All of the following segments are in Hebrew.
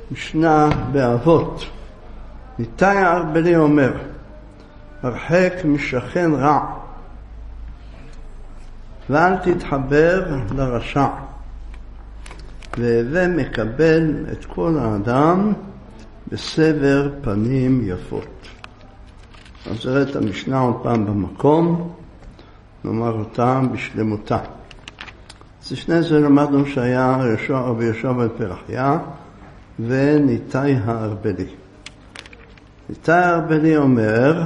משנה באבות. ניתאי הארבלי אומר, הרחק משכן רע ואל תתחבר לרשע, והווה מקבל את כל האדם בסבר פנים יפות. אז נראה את המשנה עוד פעם במקום, נאמר אותה בשלמותה. אז לפני זה למדנו שהיה רבי יהושע בן פרחיה וניתאי הארבלי. ניתאי הארבלי אומר,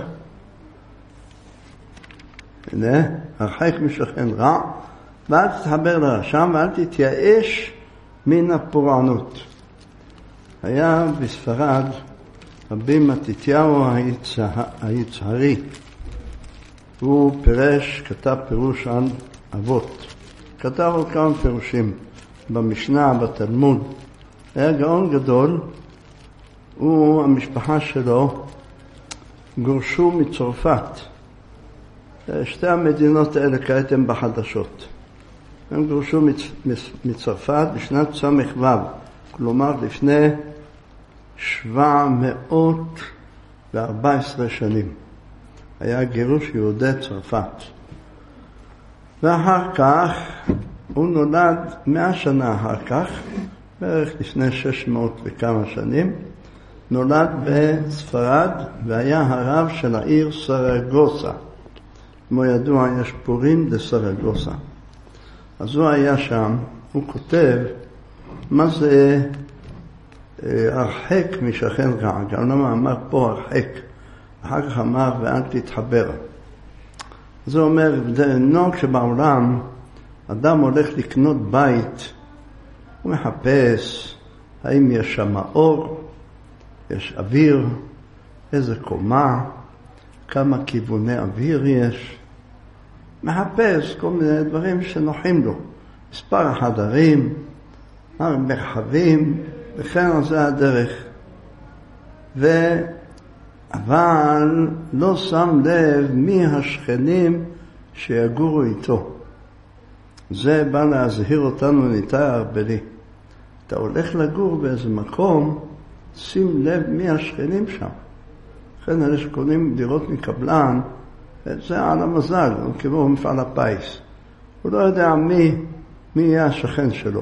הנה, הרחק משכן רע ואל תתחבר לרשע ואל תתייאש מן הפורענות. היה בספרד רבי מתתיהו היצהרי, הוא פירש, כתב פירוש על אבות, כתב עוד כמה פירושים במשנה, בתלמוד. היה גאון גדול, הוא, המשפחה שלו גורשו מצרפת. שתי המדינות האלה כעת הן בחדשות. הם גורשו מצרפת בשנת סמ"ו, כלומר לפני 714 שנים. היה גירוש יהודי צרפת. ואחר כך, הוא נולד 100 שנה אחר כך, בערך לפני 600 וכמה שנים, נולד בספרד והיה הרב של העיר סרגוסה. כמו ידוע, יש פורים לסרגוסה. אז הוא היה שם, הוא כותב מה זה הרחק משכן רע. גם למה אמר פה הרחק, אחר כך אמר ואל תתחבר. אז הוא אומר, זה נוהג שבעולם אדם הולך לקנות בית, הוא מחפש האם יש שם אור, יש אוויר, איזה קומה, כמה כיווני אוויר יש. מחפש כל מיני דברים שנוחים לו. מספר החדרים, מרחבים, וכן זה הדרך. אבל לא שם לב מי השכנים שיגורו איתו. זה בא להזהיר אותנו ניתאי הארבלי. אתה הולך לגור באיזה מקום, שים לב מי השכנים שם. לכן אלה שקונים דירות מקבלן, זה על המזל, הוא כמו מפעל הפיס. הוא לא יודע מי יהיה השכן שלו.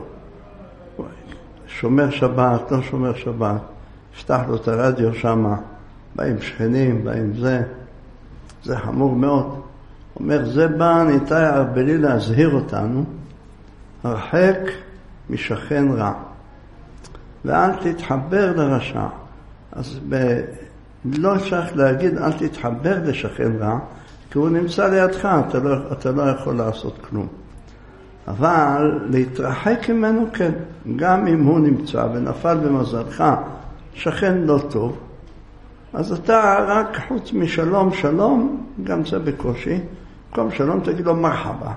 שומר שבת, לא שומר שבת, יפתח לו את הרדיו שם, באים שכנים, באים זה חמור מאוד. אומר, זה בא ניתאי הארבלי להזהיר אותנו, הרחק משכן רע ואל תתחבר לרשע. אז לא צריך להגיד אל תתחבר לשכן רע, כי הוא נמצא לידך, אתה לא יכול לעשות כלום. אבל להתרחק ממנו כן, גם אם הוא נמצא ונפל במזלך שכן לא טוב, אז אתה רק חוץ משלום שלום, גם זה בקושי, במקום שלום תגיד לו מרחבה.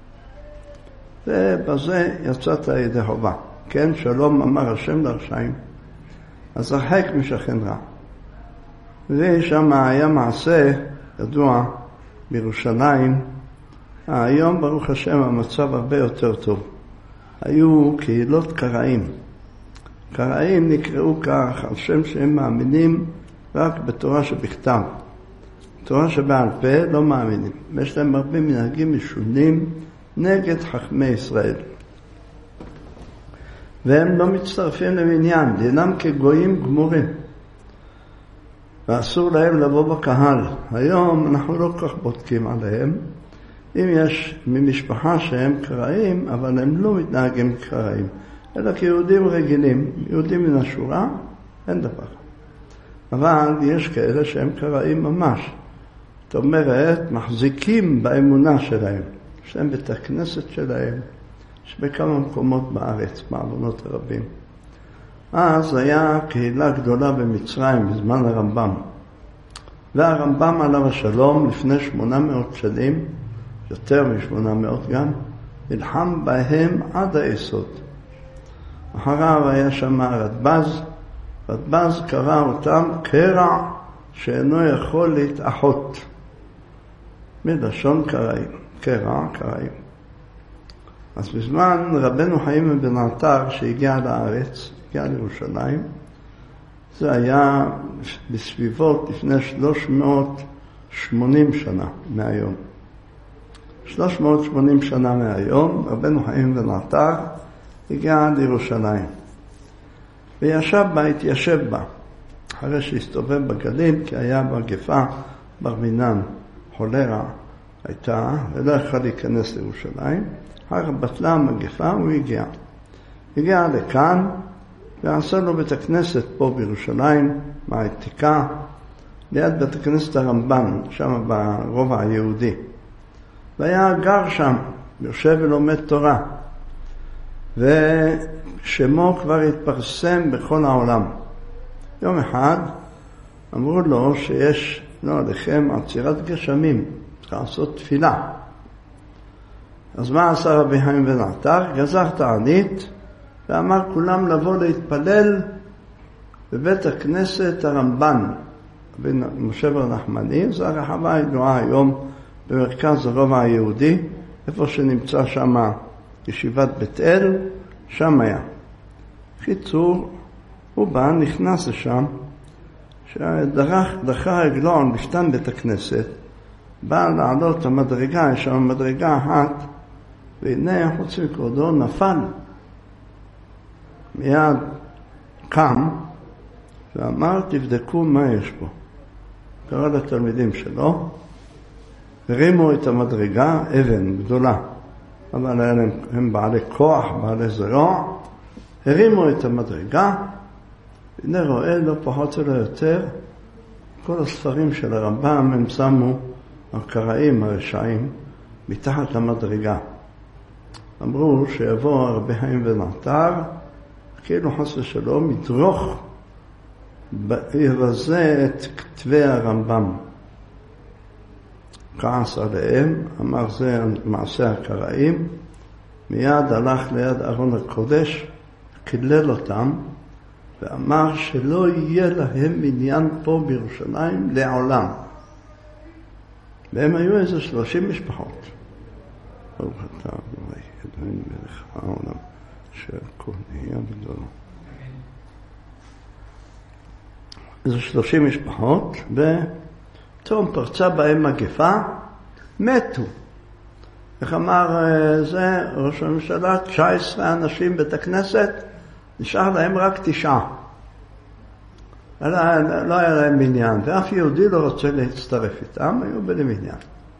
ובזה יצאת ידי חובה. כן, שלום אמר השם לרשעים, אז הרחק משכן רע. ושם היה מעשה ידוע בירושלים. היום ברוך השם המצב הרבה יותר טוב. היו קהילות קראים. קראים נקראו כך על שם שהם מאמינים רק בתורה שבכתב. תורה שבעל פה לא מאמינים. יש להם הרבה מנהגים משונים נגד חכמי ישראל. והם לא מצטרפים למניין, דינם כגויים גמורים. ואסור להם לבוא בקהל. היום אנחנו לא כל כך בודקים עליהם. אם יש ממשפחה שהם קראים, אבל הם לא מתנהגים קראים, אלא כיהודים רגילים, יהודים מן השורה, אין דבר. אבל יש כאלה שהם קראים ממש. זאת אומרת, מחזיקים באמונה שלהם. יש להם בית הכנסת שלהם, יש בכמה מקומות בארץ, בעוונות רבים. אז היה קהילה גדולה במצרים בזמן הרמב"ם. והרמב"ם עליו השלום לפני 800 שנים, יותר מ800 גם, נלחם בהם עד היסוד. אחריו היה שם רדב"ז, רדב"ז קרא אותם קרע שאינו יכול להתאחות. מלשון קראים, קרע, קראים. אז בזמן רבנו חיים בן עטר שהגיע לארץ, הגיע לירושלים, זה היה בסביבות לפני 380 שנה מהיום. 380 שנה מהיום, רבנו חיים בן עטר הגיע לירושלים. וישב בה, התיישב בה. אחרי שהסתובב בגליל, כי היה מגפה בר מינן, חולרה הייתה, ולא יכול להיכנס לירושלים. אחר כך בטלה המגפה, הוא הגיע. הגיע לכאן, ועשה לו בית הכנסת פה בירושלים, מהעתיקה, ליד בית הכנסת הרמב"ן, שם ברובע היהודי. והיה גר שם, יושב ולומד תורה. ושמו כבר התפרסם בכל העולם. יום אחד אמרו לו שיש עליכם עצירת גשמים, צריך לעשות תפילה. אז מה עשה רבי חיים בן עטר? גזר תענית ואמר כולם לבוא להתפלל בבית הכנסת הרמב"ן, בן משה בר נחמני. זו הרחבה הידועה היום במרכז הרובע היהודי, איפה שנמצא שם ישיבת בית אל, שם היה. חיצור, הוא בא, נכנס לשם, דחה רגלו על משתן בית הכנסת, בא לעלות המדרגה, יש שם מדרגה אחת, והנה חוץ מכבודו נפל. מיד קם ואמר תבדקו מה יש פה. קרא לתלמידים שלו, הרימו את המדרגה, אבן גדולה, אבל הם בעלי כוח, בעלי זרוע, הרימו את המדרגה, הנה רואה לא פחות ולא יותר, כל הספרים של הרמב"ם הם שמו הקראים הרשעים מתחת למדרגה. אמרו שיבוא רבי חיים בן עטר, כאילו חס ושלום, ידרוך, יבזה את כתבי הרמב"ם. כעס עליהם, אמר זה מעשה הקראים, מיד הלך ליד ארון הקודש, קילל אותם, ואמר שלא יהיה להם מניין פה בירושלים לעולם. והם היו איזה 30 משפחות. ברוך אתה אדוני אלוהינו מלך העולם, שהכל נהיה בגדולו. איזה 30 משפחות, ופתאום פרצה בהם מגפה, מתו. איך אמר זה ראש הממשלה? 19 אנשים בית הכנסת, נשאר להם רק 9. לא היה להם מניין, ואף יהודי לא רוצה להצטרף איתם, היו בלי מניין.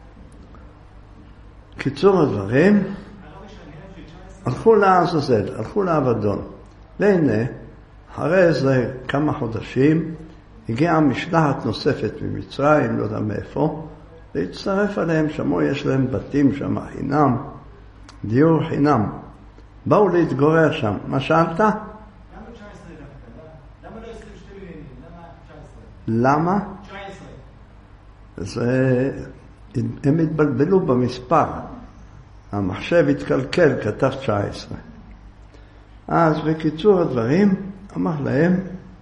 קיצור הדברים, הלכו לעזאזל, הלכו לאבדון. והנה, אחרי זה כמה חודשים, הגיעה משלחת נוספת ממצרים, לא יודע מאיפה, והצטרף עליהם, שמעו יש להם בתים שם חינם, דיור חינם. באו להתגורר שם. מה שאלת? למה 19 דווקא? למה לא 22 מיליונים? למה 19? למה? הם התבלבלו במספר. המחשב התקלקל, כתב 19. אז בקיצור הדברים, אמר להם,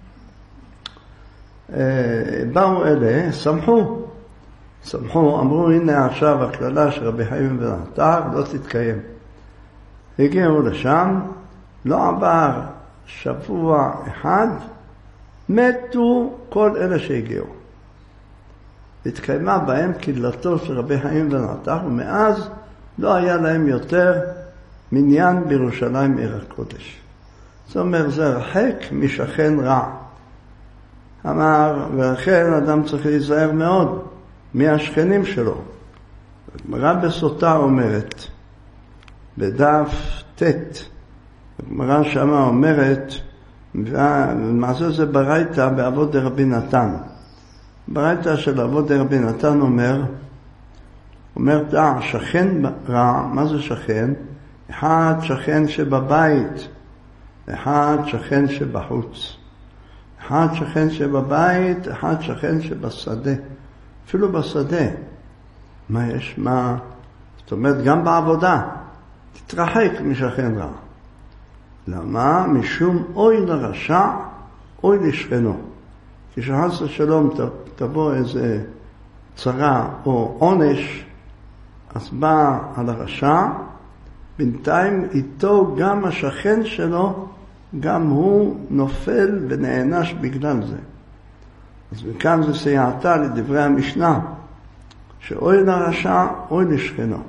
באו אלה, שמחו, אמרו הנה עכשיו הכללה של רבי חיים בן עטר לא תתקיים. הגיעו לשם, לא עבר שבוע אחד, מתו כל אלה שהגיעו. התקיימה בהם קהילתו של רבי חיים בן עטר, ומאז לא היה להם יותר מניין בירושלים עיר הקודש. זאת אומרת, זה רחק משכן רע. אמר, ולכן אדם צריך להיזהר מאוד מהשכנים שלו. הגמרא בסוטה אומרת, בדף ט', הגמרא שמה אומרת, ומעשה זה ברייתא באבות דרבי נתן. ברייתא של אבות דרבי נתן אומר, שכן רע, מה זה שכן? אחד שכן שבבית, אחד שכן שבחוץ. אחד שכן שבבית, אחד שכן שבשדה. אפילו בשדה. מה יש? מה? זאת אומרת, גם בעבודה. תתרחק משכן רע. למה? משום אוי לרשע, אוי לשכנו. כשחס ושלום תבוא איזה צרה או עונש, אז בא על הרשע, בינתיים איתו גם השכן שלו גם הוא נופל ונענש בגלל זה. אז מכאן זה סייעתה לדברי המשנה, שאוי לרשע, אוי לשכנו.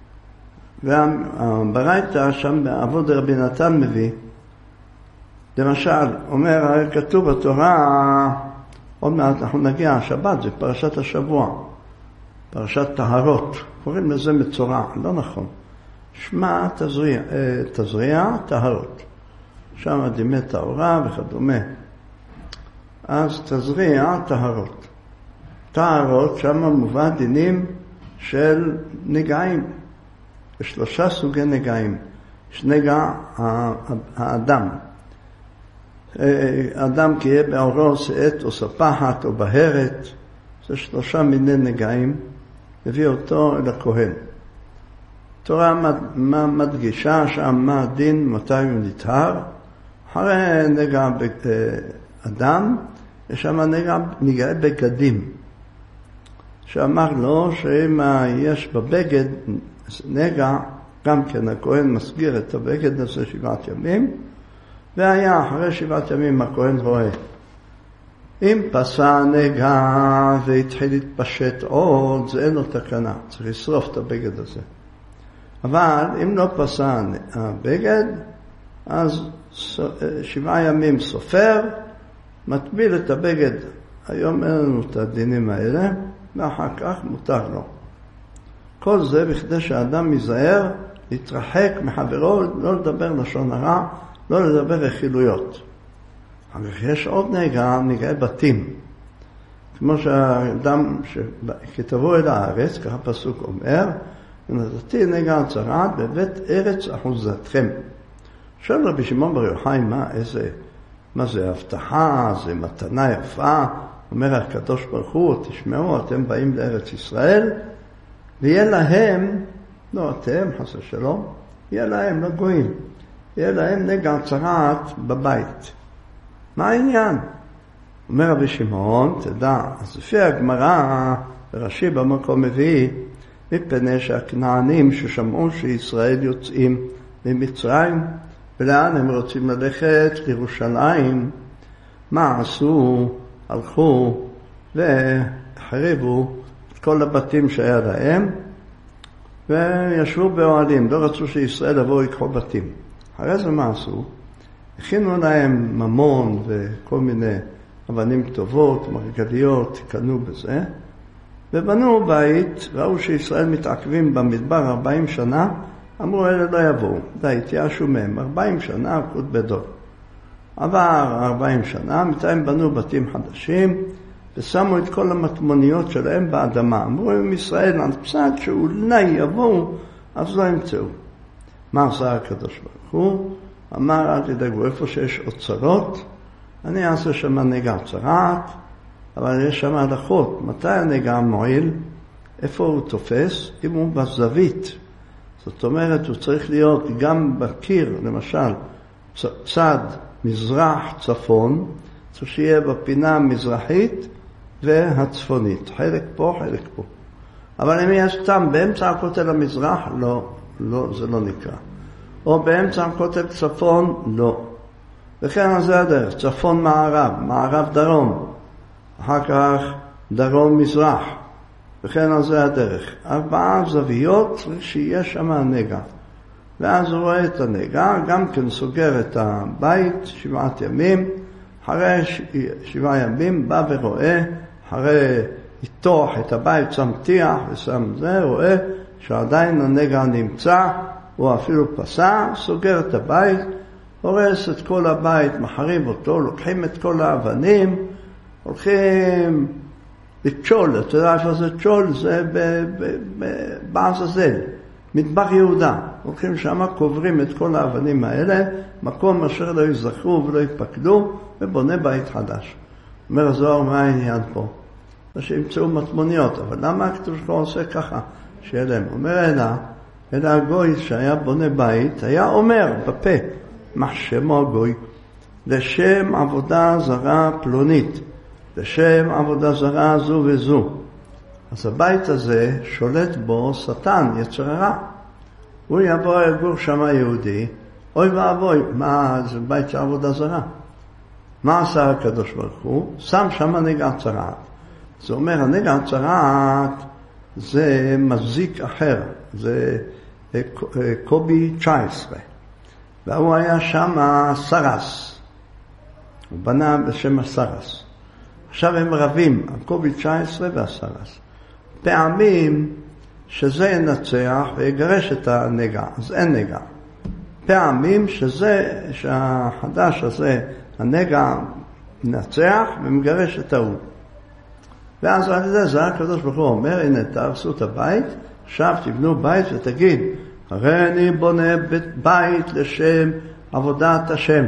והברייתא שם בעבוד רבי נתן מביא, למשל, אומר, הרי כתוב בתורה, עוד מעט אנחנו נגיע, השבת זה פרשת השבוע, פרשת טהרות, קוראים לזה מצורע, לא נכון. שמה תזריע טהרות. שם דימי טהרה וכדומה. אז תזריע טהרות. טהרות, שם מובא דינים של נגעים. יש 3 סוגי נגעים. יש נגע האדם. אדם כי יהיה בעורו שאת או ספחת או בהרת. זה 3 מיני נגעים. הביא אותו אל הכהן. תורה מדגישה שם מה הדין, מתי הוא נטהר. אחרי נגע אדם, יש שם נגעי בגדים. שאמר לו שאם יש בבגד נגע, גם כן הכהן מסגיר את הבגד הזה 7 ימים, והיה אחרי 7 ימים הכהן רואה. אם פסע נגע והתחיל להתפשט עוד, זה אין לו תקנה, צריך לשרוף את הבגד הזה. אבל אם לא פסע הבגד, אז 7 ימים סופר, מטביל את הבגד. היום אין לנו את הדינים האלה, ואחר כך מותר לו. כל זה בכדי שהאדם ייזהר, להתרחק מחברו, לא לדבר לשון הרע, לא לדבר רכילויות. אבל יש עוד נגעי בתים. כמו שהאדם שכתבו אל הארץ, ככה פסוק אומר, ונתתי נגע צרעת בבית ארץ אחוזתכם. שואל רבי שמעון בר יוחאי, מה זה הבטחה, זה מתנה יפה, אומר הקדוש ברוך הוא, תשמעו, אתם באים לארץ ישראל, ויהיה להם, לא אתם, חס ושלום, יהיה להם, לא גויים, יהיה להם נגע צרעת בבית. מה העניין? אומר רבי שמעון, תדע, אז לפי הגמרא, רש"י במקום מביא, מפני שהכנענים ששמעו שישראל יוצאים ממצרים, ולאן הם רוצים ללכת? לירושלים. מה עשו? הלכו והחריבו את כל הבתים שהיה להם, וישבו באוהלים, לא רצו שישראל יבואו יקחו בתים. אחרי זה מה עשו? הכינו להם ממון וכל מיני אבנים טובות, מרגליות, קנו בזה, ובנו בית, ראו שישראל מתעכבים במדבר 40 שנה, אמרו אלה לא יבואו, די, התייאשו מהם, 40 שנה עקוד בדור. עבר 40 שנה, מתי בנו בתים חדשים, ושמו את כל המטמוניות שלהם באדמה. אמרו עם ישראל, על פסק שאולי יבואו, אז לא ימצאו. מה עשה הקדוש ברוך הוא? אמר, אל תדאגו, איפה שיש אוצרות, אני אעשה שם נגע צרעת, אבל יש שם הלכות. מתי הנגע מועיל? איפה הוא תופס? אם הוא בזווית. זאת אומרת, הוא צריך להיות גם בקיר, למשל, צד מזרח צפון, צריך שיהיה בפינה המזרחית והצפונית. חלק פה, חלק פה. אבל אם יש סתם באמצע הכותל המזרח, לא, זה לא נקרא. או באמצע הכותל צפון, לא. וכן זה הדרך, צפון מערב, מערב דרום, אחר כך דרום מזרח, וכן זה הדרך. 4 זוויות צריך שיהיה שם הנגע. ואז הוא רואה את הנגע, גם כן סוגר את הבית 7 ימים, אחרי 7 ימים בא ורואה, אחרי יתוח את הבית, שם טיח ושם זה, רואה שעדיין הנגע נמצא, הוא אפילו פסע, סוגר את הבית, הורס את כל הבית, מחריב אותו, לוקחים את כל האבנים, הולכים לצ'ול, אתה יודע איפה זה צ'ול? זה בעזאזל, מדבר יהודה. הולכים שם, קוברים את כל האבנים האלה, מקום אשר לא יזכרו ולא יפקדו, ובונה בית חדש. אומר הזוהר, מה העניין פה? שימצאו מטמוניות, אבל למה הכתוב שלו עושה ככה? שיהיה להם. אומר אלא הגוי שהיה בונה בית, היה אומר בפה, מה שמו הגוי? לשם עבודה זרה פלונית, לשם עבודה זרה זו וזו. אז הבית הזה שולט בו שטן, יצר הרע. הוא יבוא יגור שם יהודי, אוי ואבוי, מה, זה בית של עבודה זרה. מה עשה הקדוש ברוך הוא? שם שם נגע צרעת. זה אומר, הנגע צרעת זה מזיק אחר, זה קובי 19. והוא היה שם סרס. הוא בנה בשם הסרס. עכשיו הם רבים, הקובי 19 והסרס. פעמים שזה ינצח ויגרש את הנגע, אז אין נגע. פעמים שהחדש הזה, הנגע ינצח ומגרש את ההוא. ואז על ידי זה הקדוש ברוך הוא אומר, הנה תהרסו את הבית, עכשיו תבנו בית ותגיד, הרי אני בונה בית לשם עבודת השם.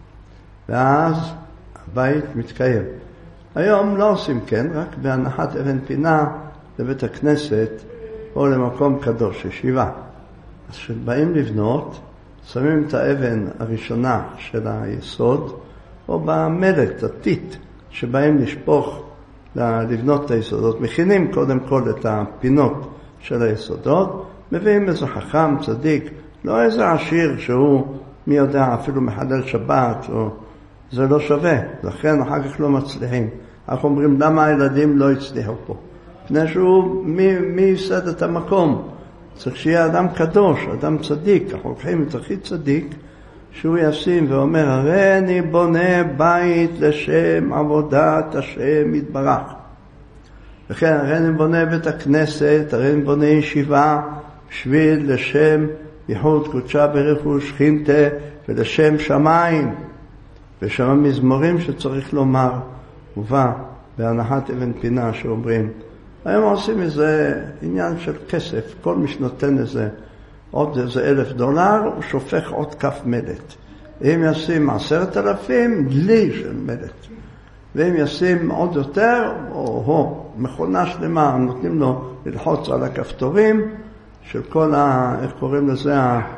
ואז הבית מתקיים. היום לא עושים כן, רק בהנחת אבן פינה לבית הכנסת או למקום קדוש, ישיבה. אז כשבאים לבנות, שמים את האבן הראשונה של היסוד, או במלט, הטיט, שבאים לשפוך לבנות את היסודות. מכינים קודם כל את הפינות של היסודות, מביאים איזה חכם, צדיק, לא איזה עשיר שהוא, מי יודע, אפילו מחלל שבת, או זה לא שווה, לכן אחר כך לא מצליחים. אנחנו אומרים, למה הילדים לא הצליחו פה? לפני שהוא, מי יסד את המקום? צריך שיהיה אדם קדוש, אדם צדיק. אנחנו לוקחים את הכי צדיק, שהוא ישים ואומר, הרי אני בונה בית לשם עבודת השם יתברך. וכן, הרי אני בונה בית הכנסת, הרי אני בונה ישיבה, בשביל לשם ייחוד קודשה ברכו שכינתה, ולשם שמיים. ושם מזמורים שצריך לומר, ובא בהנחת אבן פינה שאומרים, היום עושים איזה עניין של כסף, כל מי שנותן איזה עוד איזה $1,000, הוא שופך עוד כף מלט. אם ישים 10,000, דלי של מלט. ואם ישים עוד יותר, או מכונה שלמה, נותנים לו ללחוץ על הכפתורים של כל איך קוראים לזה?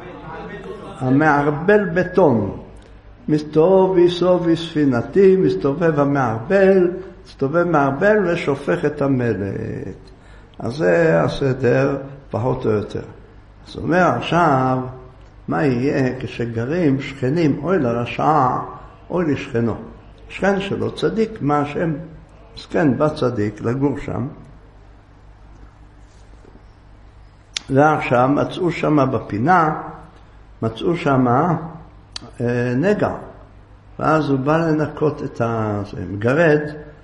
המערבל בטון. מסתובב ויסוב ספינתי, מסתובב המערבל, מסתובב מערבל ושופך את המלט. אז זה הסדר פחות או יותר. אז הוא אומר עכשיו, מה יהיה כשגרים שכנים, אוי לרשע, אוי לשכנו. שכן שלו צדיק, מה השם? שכן בא צדיק לגור שם. ועכשיו מצאו שם בפינה, מצאו שם נגע. ואז הוא בא לנקות את המגרד,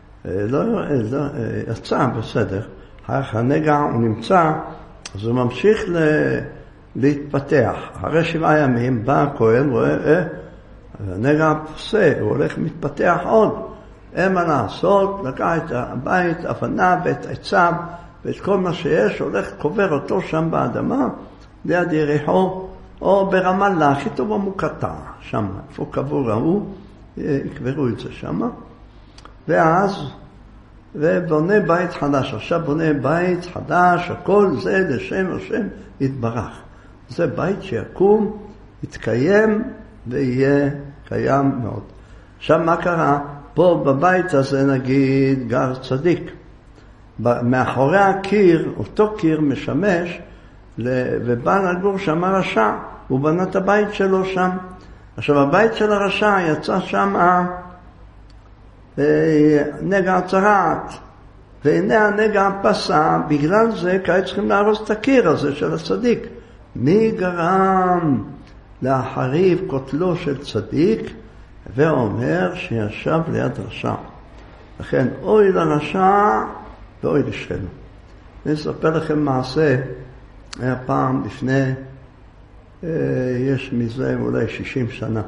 יצא בסדר. הנגע הוא נמצא, אז הוא ממשיך להתפתח. אחרי 7 ימים בא הכהן, רואה, הנגע פוסה, הוא הולך מתפתח עוד. אין מה לעשות, לקח את הבית, אבנה ואת עצם, ואת כל מה שיש, הולך קובר אותו שם באדמה, ליד יריחו, או ברמאללה, הכי טוב המוקטע, שם, איפה קבור ההוא, יקברו את זה שם. ואז, ובונה בית חדש, עכשיו בונה בית חדש, הכל זה לשם השם יתברך. זה בית שיקום, יתקיים ויהיה קיים מאוד. עכשיו מה קרה? פה בבית הזה נגיד גר צדיק. מאחורי הקיר, אותו קיר משמש, ובא לגור שם הרשע. הוא בנה את הבית שלו שם. עכשיו הבית של הרשע יצא שם נגע צרעת. והנה הנגע פסע, בגלל זה כעת צריכים להרוס את הקיר הזה של הצדיק. מי גרם להחריב כותלו של צדיק? ואומר שישב ליד רשע. לכן אוי לרשע ואוי לשכנו. אני אספר לכם מעשה, היה פעם לפני, יש מזה אולי 60 שנה.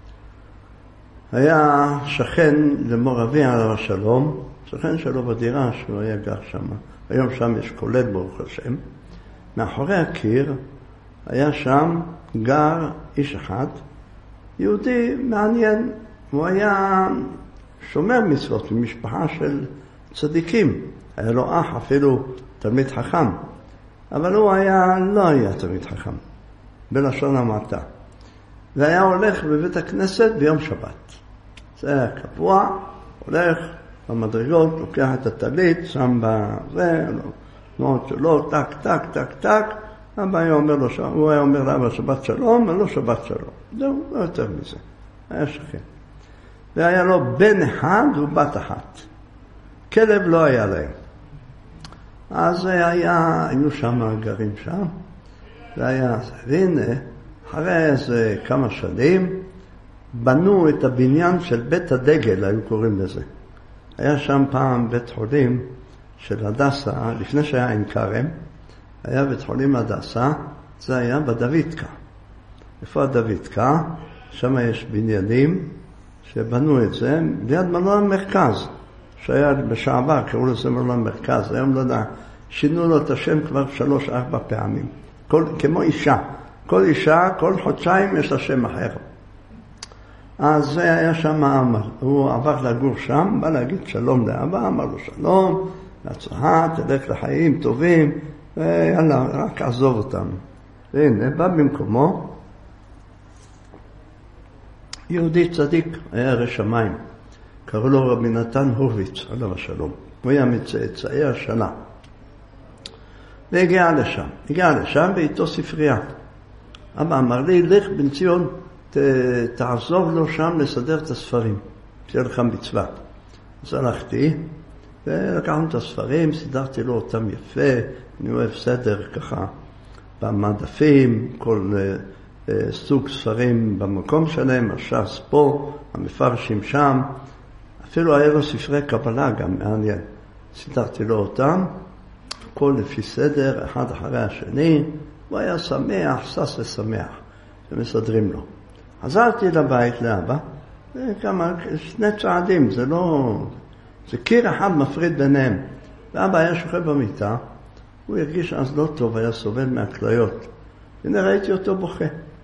היה שכן למור אבי עליו השלום, שכן שלו בדירה שהוא היה גר שם. היום שם יש כולל ברוך השם. מאחורי הקיר היה שם גר איש אחד, יהודי מעניין. הוא היה שומר מצוות ממשפחה של צדיקים. היה לו אח אפילו תלמיד חכם. אבל הוא לא היה תלמיד חכם, בלשון המעטה. והיה הולך בבית הכנסת ביום שבת. זה היה קבוע, הולך במדרגות, לוקח את הטלית, שם בזה, תנועות שלו, טק, טק, טק, טק, אבא היה אומר לו, הוא היה אומר לאבא שבת שלום, לא שבת שלום. זהו, לא יותר מזה. היה שכן. והיה לו בן אחד ובת אחת. כלב לא היה להם. אז היו שם גרים שם. והנה, אחרי איזה כמה שנים, בנו את הבניין של בית הדגל, היו קוראים לזה. היה שם פעם בית חולים של הדסה, לפני שהיה עם כרם, היה בית חולים הדסה, זה היה בדוידקה. איפה הדוידקה? שם יש בניינים שבנו את זה, ליד מלון מרכז, שהיה בשעבר, קראו לזה מלון מרכז, היום לא יודע, שינו לו את השם כבר 3-4 פעמים. כמו אישה. כל אישה, כל חודשיים יש לה שם אחר. אז זה היה שם, הוא עבר לגור שם, בא להגיד שלום לאבא, אמר לו שלום, להצלחה, תלך לחיים טובים, ויאללה, רק עזוב אותם. והנה, בא במקומו, יהודי צדיק, היה ירא שמיים, קראו לו רבי נתן הורוביץ, עליו השלום. הוא היה מצאצאי השנה. והגיע לשם ואיתו ספרייה. אבא אמר לי, לך בן ציון, תעזור לו שם לסדר את הספרים, שיהיה לך מצווה. אז הלכתי, ולקחנו את הספרים, סידרתי לו אותם יפה, אני אוהב סדר ככה במדפים, כל סוג ספרים במקום שלהם, הש"ס פה, המפרשים שם, אפילו היה לו ספרי קבלה גם מעניין. סידרתי לו אותם, כל לפי סדר, אחד אחרי השני, הוא היה שמח, שש ושמח, שמסדרים לו. חזרתי לבית לאבא, שני צעדים, זה לא... זה קיר אחד מפריד ביניהם. ואבא היה שוכב במיטה, הוא הרגיש אז לא טוב, היה סובל מהכליות. הנה ראיתי אותו בוכה.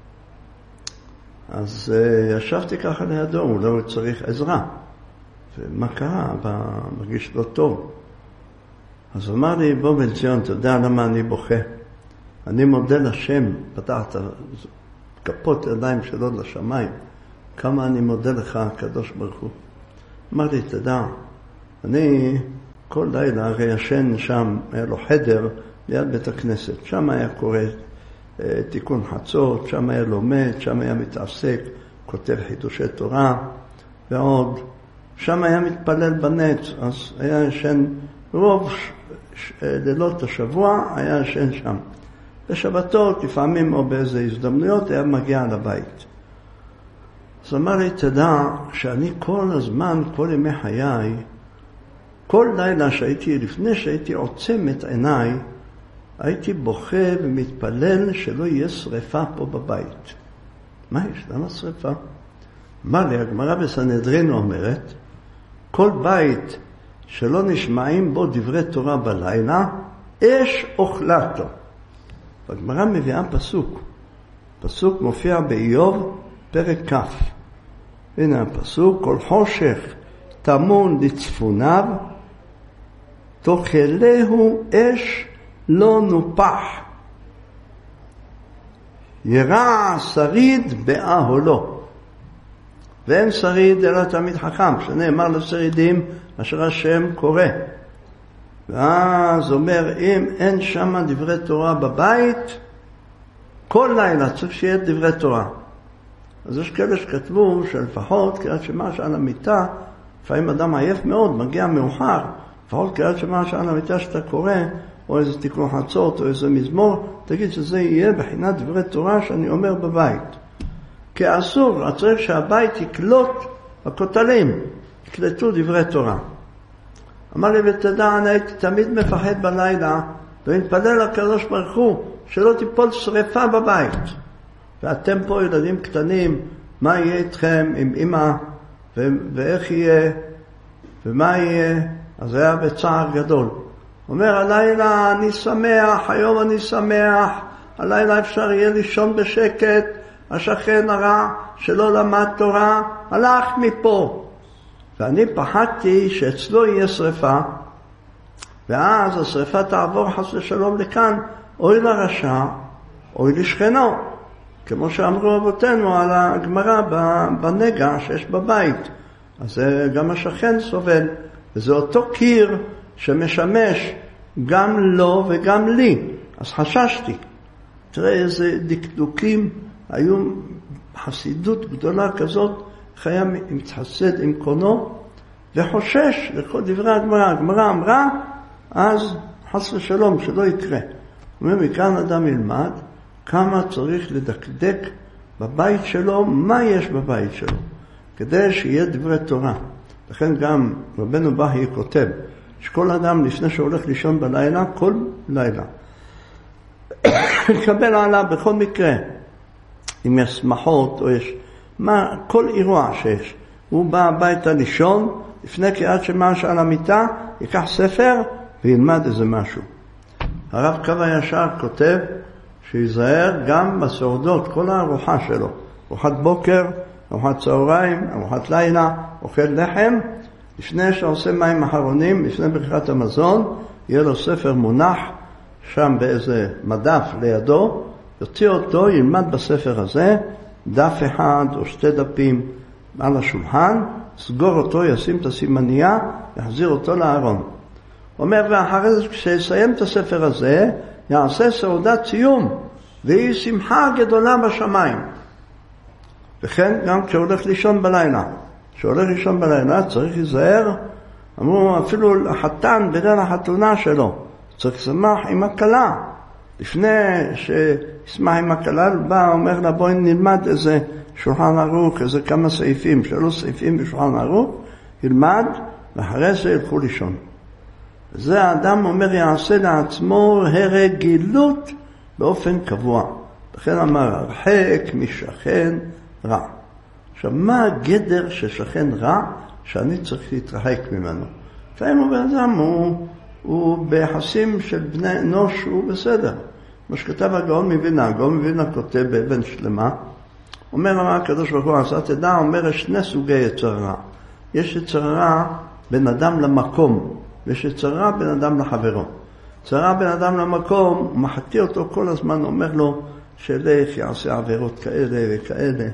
אז ישבתי ככה לידו, הוא לא צריך עזרה. ומה קרה? אבא מרגיש לא טוב. אז אמר לי, בוא בן ציון, אתה יודע למה אני בוכה? אני מודה לשם, פתח את כפות ידיים שלו לשמיים. כמה אני מודה לך, הקדוש ברוך הוא. אמר לי, תדע, אני כל לילה הרי ישן שם, היה לו חדר ליד בית הכנסת. שם היה קורא תיקון חצות, שם היה לומד, שם היה מתעסק, כותב חידושי תורה, ועוד. שם היה מתפלל בנץ, אז היה ישן רוב לילות השבוע, היה ישן שם. בשבתות, לפעמים או באיזה הזדמנויות, היה מגיע לבית. אז אמר לי, תדע שאני כל הזמן, כל ימי חיי, כל לילה שהייתי, לפני שהייתי עוצם את עיניי, הייתי בוכה ומתפלל שלא יהיה שריפה פה בבית. מה יש? למה שריפה? אמר לי, הגמרא בסנהדרין אומרת, כל בית שלא נשמעים בו דברי תורה בלילה, אש אוכלתו. הגמרא מביאה פסוק. פסוק מופיע באיוב, פרק כ'. הנה הפסוק, כל חושך תמון לצפוניו, תאכלהו אש לא נופח. ירע שריד באהלו. ואין שריד אלא תמיד חכם, שנאמר לשרידים אשר השם קורא. ואז אומר, אם אין שם דברי תורה בבית, כל לילה צריך שיהיה דברי תורה. אז יש כאלה שכתבו שלפחות קריאת שמע שעל המיטה, לפעמים אדם עייף מאוד, מגיע מאוחר, לפחות קריאת שמע שעל המיטה שאתה קורא, או איזה תיקון חצות או איזה מזמור, תגיד שזה יהיה בחינת דברי תורה שאני אומר בבית. כי אסור, צריך שהבית יקלוט הכותלים, יקלטו דברי תורה. אמר לי, ותדע, אני הייתי תמיד מפחד בלילה, ומתפלל לקדוש ברוך הוא, שלא תיפול שריפה בבית. ואתם פה ילדים קטנים, מה יהיה איתכם עם אמא, ואיך יהיה, ומה יהיה? אז זה היה בצער גדול. אומר, הלילה אני שמח, היום אני שמח, הלילה אפשר יהיה לישון בשקט, השכן הרע שלא למד תורה, הלך מפה. ואני פחדתי שאצלו יהיה שריפה, ואז השריפה תעבור חס ושלום לכאן, אוי לרשע, אוי לשכנו. כמו שאמרו אבותינו על הגמרא בנגע שיש בבית. אז גם השכן סובל, וזה אותו קיר שמשמש גם לו וגם לי. אז חששתי. תראה איזה דקדוקים היו, חסידות גדולה כזאת, חיה מתחסד עם קונו, וחושש לכל דברי הגמרא. הגמרא אמרה, אז חס ושלום, שלא יקרה. אומר, מכאן אדם ילמד כמה צריך לדקדק בבית שלו, מה יש בבית שלו, כדי שיהיה דברי תורה. לכן גם רבנו בהי כותב, שכל אדם לפני שהולך לישון בלילה, כל לילה, לקבל עליו בכל מקרה, אם יש שמחות או יש, כל אירוע שיש, הוא בא הביתה לישון, לפני קריאת שמע שעל המיטה, ייקח ספר וילמד איזה משהו. הרב קו הישר כותב שיזהר גם בסעודות, כל הארוחה שלו, ארוחת בוקר, ארוחת צהריים, ארוחת לילה, אוכל לחם, לפני שעושה מים אחרונים, לפני ברכת המזון, יהיה לו ספר מונח שם באיזה מדף לידו, יוציא אותו, ילמד בספר הזה, דף אחד או 2 דפים על השולחן, סגור אותו, ישים את הסימניה, יחזיר אותו לארון. אומר, ואחרי זה כשיסיים את הספר הזה, יעשה סעודת סיום, והיא שמחה גדולה בשמיים. וכן גם כשהולך לישון בלילה. כשהולך לישון בלילה צריך להיזהר, אמרו אפילו החתן בליל החתונה שלו, צריך לשמח עם הכלה. לפני שישמח עם הכלה, בא אומר לה בואי נלמד איזה שולחן ערוך, איזה כמה סעיפים, 3 סעיפים בשולחן ערוך, ילמד ואחרי זה ילכו לישון. זה האדם אומר יעשה לעצמו הרגילות באופן קבוע. לכן אמר הרחק משכן רע. עכשיו מה הגדר של שכן רע שאני צריך להתרחק ממנו? לפעמים הוא בן אדם הוא ביחסים של בני אנוש הוא בסדר. מה שכתב הגאון מווילנה, הגאון מווילנה כותב באבן שלמה, אומר מה הקדוש ברוך הוא עשה תדע, אומר יש 2 סוגי יצר רע. יש יצר רע בין אדם למקום, ויש יצר רע בין אדם לחברו. יצר רע בין אדם למקום, הוא מחטיא אותו כל הזמן, אומר לו שילך יעשה עבירות כאלה וכאלה,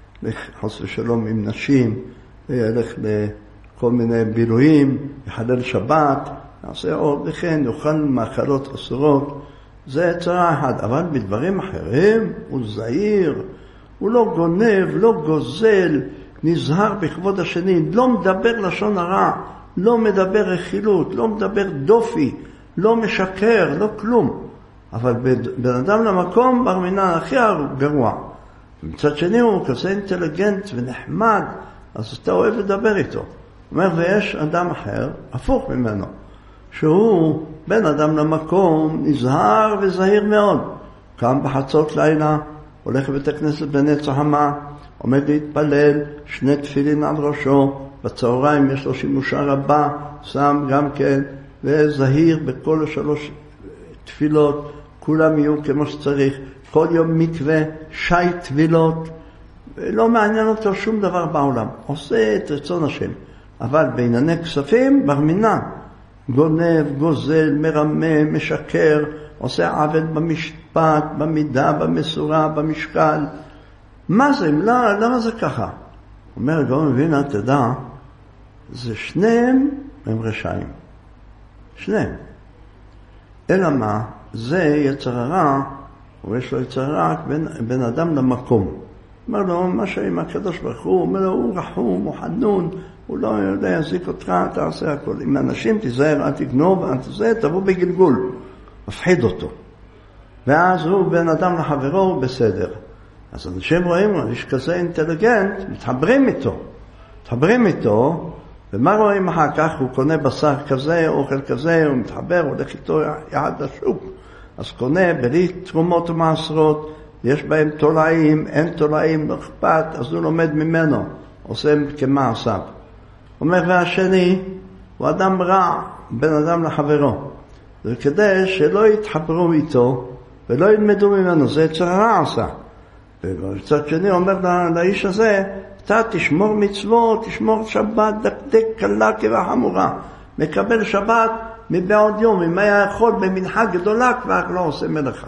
חס ושלום עם נשים, ילך לכל מיני בילויים, יחלל שבת, יעשה עוד וכן, יאכל מאכלות אסורות. זה יצר אחד, אבל בדברים אחרים הוא זהיר, הוא לא גונב, לא גוזל, נזהר בכבוד השני, לא מדבר לשון הרע, לא מדבר רכילות, לא מדבר דופי, לא משקר, לא כלום. אבל בן אדם למקום ברמינן הכי גרוע. מצד שני הוא כזה אינטליגנט ונחמד, אז אתה אוהב לדבר איתו. אומר, ויש אדם אחר, הפוך ממנו, שהוא בן אדם למקום, נזהר וזהיר מאוד. קם בחצות לילה, הולך לבית הכנסת בנץ החמה, עומד להתפלל, 2 תפילין על ראשו, בצהריים יש לו שימושה רבה, שם גם כן, וזהיר בכל 3 תפילות, כולם יהיו כמו שצריך, כל יום מקווה, 6 טבילות, לא מעניין אותו שום דבר בעולם, עושה את רצון השם, אבל בענייני כספים, ברמינן, גונב, גוזל, מרמה, משקר, עושה עוול במשפט, במידה, במסורה, במשקל. מה זה? למה זה ככה? אומר הגאון מווילנה, תדע, זה שניהם הם רשעים. שניהם. אלא מה? זה יצר הרע, ויש לו יצר רע בין אדם למקום. אומר לו, מה שעם הקדוש ברוך הוא, אומר לו, הוא רחום, הוא חנון, הוא לא יודע, יזיק אותך, אתה עושה הכל. אם אנשים תיזהר, אל תגנוב, אל תזה, תבוא בגלגול. מפחיד אותו. ואז הוא בין אדם לחברו, הוא בסדר. אז אנשים רואים, איש כזה אינטליגנט, מתחברים איתו, ומה רואים אחר כך? הוא קונה בשר כזה, אוכל כזה, הוא מתחבר, הולך איתו יחד לשוק. אז קונה בלי תרומות ומעשרות, יש בהם תולעים, אין תולעים, לא אכפת, אז הוא לומד ממנו, עושה כמעשיו. אומר, והשני, הוא אדם רע, בין אדם לחברו. וכדי שלא יתחברו איתו, ולא ילמדו ממנו, זה יצר הרע עשה. ובצד שני אומר לאיש הזה, אתה תשמור מצוות, תשמור שבת, דקדק קלה כחמורה. מקבל שבת מבעוד יום, אם היה יכול במנחה גדולה כבר לא עושה מלאכה.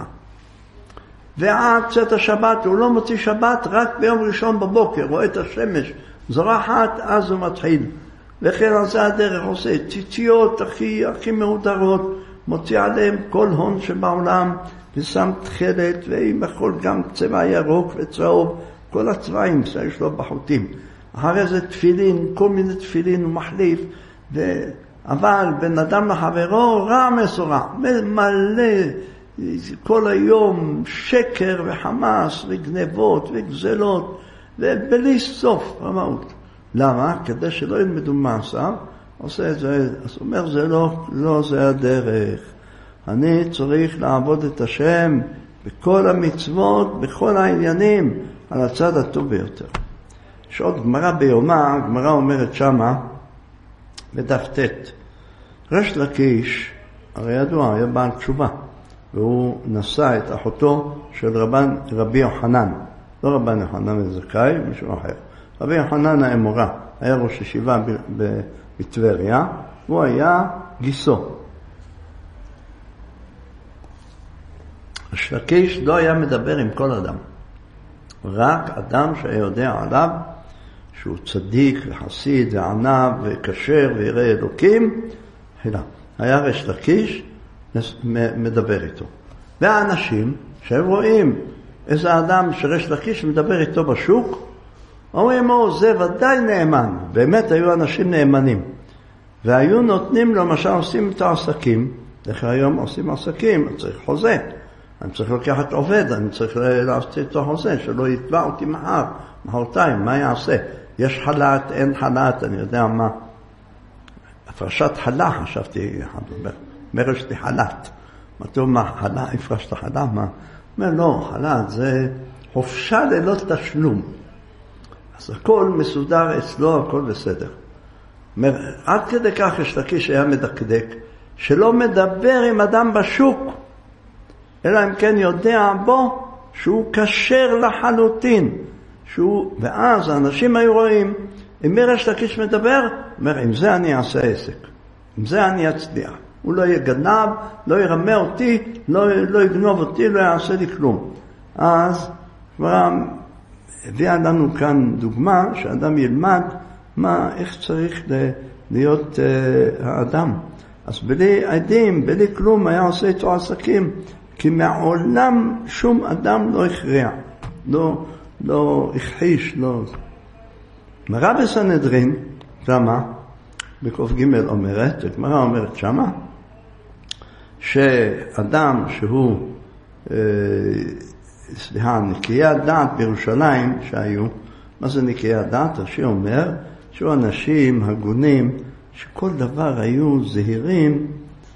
ועד צאת השבת, הוא לא מוציא שבת רק ביום ראשון בבוקר, רואה את השמש זורחת, אז הוא מתחיל. וכן על זה הדרך עושה ציציות הכי מהודרות, מוציא עליהם כל הון שבעולם, ושם תכלת, ועם הכל גם צבע ירוק וצהוב, כל הצבעים שיש לו בחוטים. אחרי זה תפילין, כל מיני תפילין הוא מחליף, אבל בן אדם לחברו רע מסורה, מלא כל היום שקר וחמאס וגנבות וגזלות, ובלי סוף רמאות. למה? כדי שלא ילמדו מעשיו, עושה את זה, אז הוא אומר, זה לא זה הדרך. אני צריך לעבוד את השם בכל המצוות, בכל העניינים, על הצד הטוב ביותר. יש עוד גמרא ביומא, הגמרא אומרת שמה, בדף ט', ריש לקיש, הרי ידוע, היה בעל תשובה, והוא נשא את אחותו של רבי יוחנן, לא רבן יוחנן הזכאי, מישהו אחר. רבי יוחנן האמורה, היה ראש ישיבה בטבריה, הוא היה גיסו. ריש לקיש לא היה מדבר עם כל אדם, רק אדם שהיה יודע עליו שהוא צדיק וחסיד וענב וכשר וירא אלוקים, היה ריש לקיש מדבר איתו. והאנשים שהם רואים איזה אדם שריש לקיש מדבר איתו בשוק, אומרים, זה ודאי נאמן. באמת היו אנשים נאמנים. והיו נותנים לו מה שעושים את העסקים. איך היום עושים עסקים? צריך חוזה. אני צריך לקחת עובד, אני צריך לעשות איתו חוזה, שלא יתבע אותי מחרתיים, מה יעשה? יש חלת, אין חלת, אני יודע מה. הפרשת חלה, חשבתי, מרש לי חלת. מה חלה, הפרשת חלה, מה? אומר, לא, חלת זה חופשה ללא תשלום. אז הכל מסודר אצלו, הכל בסדר. עד כדי כך יש לקיש היה מדקדק, שלא מדבר עם אדם בשוק, אלא אם כן יודע בו שהוא כשר לחלוטין. ואז האנשים היו רואים, אם ריש לקיש מדבר, אומר, עם זה אני אעשה עסק, עם זה אני אצליח. הוא לא יגנב, לא ירמה אותי, לא יגנוב אותי, לא יעשה לי כלום. אז כבר הביאה לנו כאן דוגמה שאדם ילמד איך צריך להיות האדם. אז בלי עדים, בלי כלום היה עושה איתו עסקים, כי מעולם שום אדם לא הכריע, לא הכחיש, לא. גמרא בסנהדרין, למה? בקוף ג' אומרת, הגמרא אומרת שמה, שאדם שהוא, נקיי הדעת בירושלים שהיו, מה זה נקיי הדעת? רש"י אומר, שהוא אנשים הגונים, שכל דבר היו זהירים,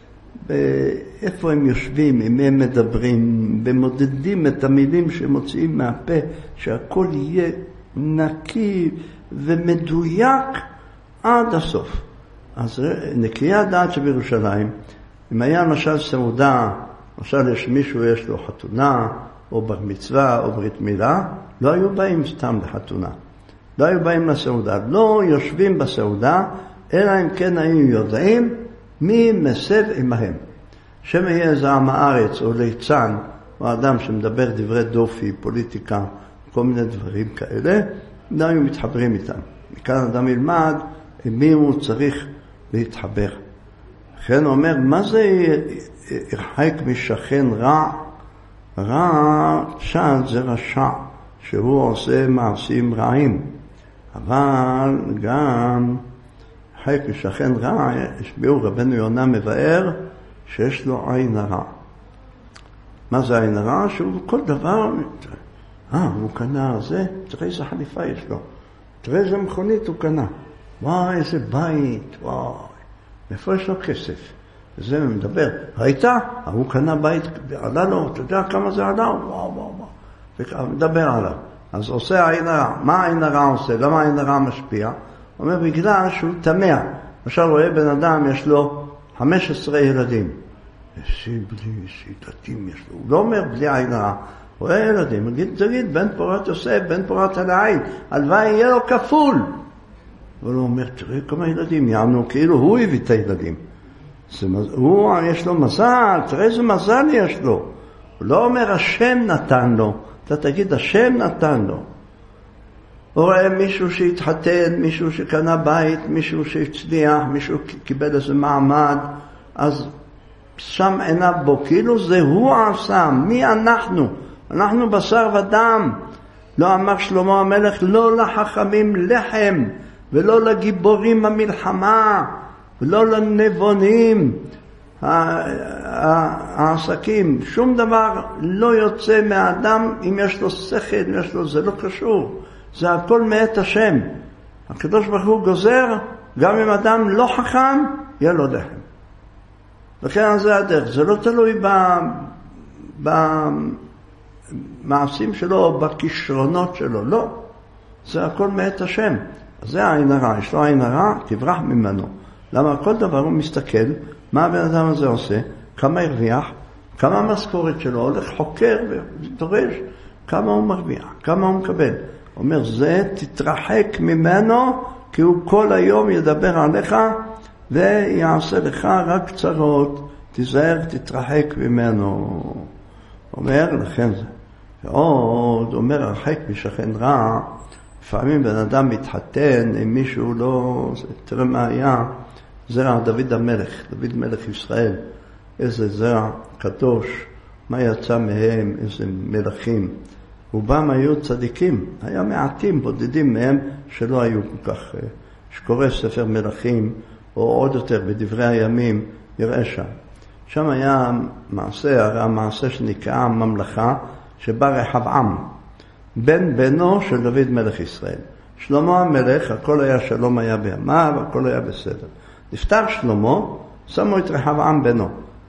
איפה הם יושבים, אם הם מדברים, ומודדים את המילים שמוציאים מהפה, שהכל יהיה נקי ומדויק עד הסוף. אז נקיי הדעת שבירושלים, אם היה למשל סעודה, למשל יש מישהו יש לו חתונה, או בר מצווה, או ברית מילה, לא היו באים סתם לחתונה. לא היו באים לסעודה. לא יושבים בסעודה, אלא אם כן היו יודעים מי מסב עמהם. שם יהיה איזה עם הארץ, או ליצן, או אדם שמדבר דברי דופי, פוליטיקה, כל מיני דברים כאלה, לא היו מתחברים איתם. מכאן אדם ילמד עם מי הוא צריך להתחבר. לכן הוא אומר, מה זה ירחק משכן רע? רע, שד זה רשע, שהוא עושה מעשים רעים. אבל גם ירחק משכן רע, יש ביאור רבנו יונה מבאר, שיש לו עין הרע. מה זה עין הרע? שהוא כל דבר, הוא קנה זה, תראה איזה חליפה יש לו, תראה איזה מכונית הוא קנה, וואי איזה בית, וואי, איפה יש לו כסף? וזה מדבר, ראית? הוא קנה בית, עלה לו, אתה יודע כמה זה עלה? וואו, מדבר עליו. אז עושה עין הרע. מה עין הרע עושה? למה עין הרע משפיע? הוא אומר, בגלל שהוא תמע. למשל רואה בן אדם, יש לו 15 ילדים. איזה דתים יש לו. הוא לא אומר בלי עין הרע. רואה ילדים, תגיד, בן פורת יוסף, בן פורת על העין, הלוואי יהיה לו כפול. אבל הוא אומר, תראה כמה ילדים, יענו, כאילו הוא הביא את הילדים. הוא, יש לו מזל, תראה איזה מזל יש לו. הוא לא אומר, השם נתן לו. אתה תגיד, השם נתן לו. הוא רואה מישהו שהתחתן, מישהו שקנה בית, מישהו שהצליח, מישהו קיבל איזה מעמד, אז שם עיניו בו, כאילו זה הוא עשה. מי אנחנו? אנחנו בשר ודם. לא אמר שלמה המלך, לא לחכמים לחם, ולא לגיבורים המלחמה, ולא לנבונים העסקים. שום דבר לא יוצא מהאדם אם יש לו שכל, אם יש לו, זה לא קשור. זה הכל מאת השם. הקדוש ברוך הוא גוזר, גם אם אדם לא חכם, יהיה לו לחם. וכן זה הדרך. זה לא תלוי במעשים שלו או בכישרונות שלו, לא. זה הכל מאת השם. אז זה העין הרע. יש לו עין הרע, תברח ממנו. למה כל דבר הוא מסתכל, מה הבן אדם הזה עושה, כמה הרוויח, כמה המשכורת שלו, הולך חוקר ודורש, כמה הוא מרוויח, כמה הוא מקבל. הוא אומר, זה תתרחק ממנו, כי הוא כל היום ידבר עליך, ויעשה לך רק צרות, תיזהר, תתרחק ממנו. אומר, לכן זה. ועוד, אומר, הרחק משכן רע, לפעמים בן אדם מתחתן עם מישהו לא, תראה מה היה, זרע דוד המלך, דוד מלך ישראל, איזה זרע קדוש, מה יצא מהם, איזה מלכים. רובם היו צדיקים, היה מעטים, בודדים מהם, שלא היו כל כך, שקורא ספר מלכים, או עוד יותר בדברי הימים, יראה שם. שם היה מעשה, הרי המעשה שנקרא ממלכה, שבא רחבעם, בן בנו של דוד מלך ישראל. שלמה המלך, הכל היה שלום היה בימיו, הכל היה בסדר. נפטר שלמה, שמו את רחבעם בנו.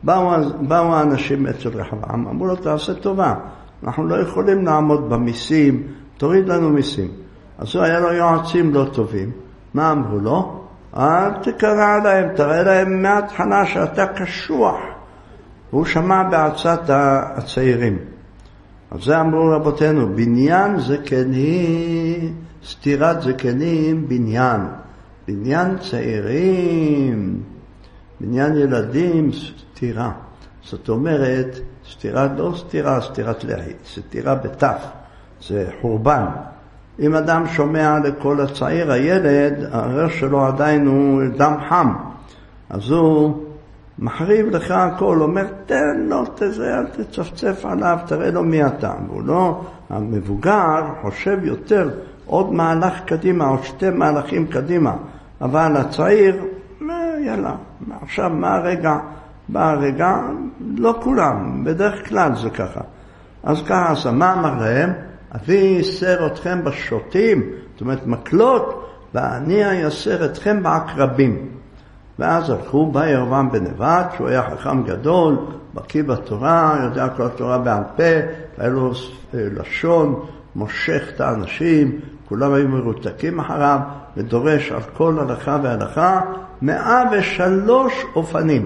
באו האנשים אצל רחבעם, אמרו לו, תעשה טובה. אנחנו לא יכולים לעמוד במיסים, תוריד לנו מיסים. אז הוא היה לו יועצים לא טובים. מה אמרו לו? אל תקרא להם, תראה להם מההתחלה שאתה קשוח. והוא שמע בעצת הצעירים. אז זה אמרו רבותינו, בניין זקנים, סתירת זקנים, בניין. בניין צעירים, בניין ילדים, סתירה. זאת אומרת, סתירה לא סתירה, סתירת לחי, סתירה בתף, זה חורבן. אם אדם שומע לכל הצעיר, הילד, הראש שלו עדיין הוא דם חם, אז הוא מחריב לך הכל, אומר, תן לו, אל תצפצף עליו, תראה לו מי אתה. והוא לא, המבוגר חושב יותר, עוד מהלך קדימה, עוד שתי מהלכים קדימה. אבל הצעיר, יאללה, עכשיו מה הרגע? בא הרגע, לא כולם, בדרך כלל זה ככה. אז ככה, אז מה אמר להם? אבי יסר אתכם בשוטים, זאת אומרת מקלות, ואני אייסר אתכם בעקרבים. ואז הלכו, בא ירבעם בן נבט, שהוא היה חכם גדול, בקיא בתורה, יודע כל התורה בעל פה, היה לו לשון, מושך את האנשים, כולם היו מרותקים אחריו, ודורש על כל הלכה והלכה, 103 אופנים.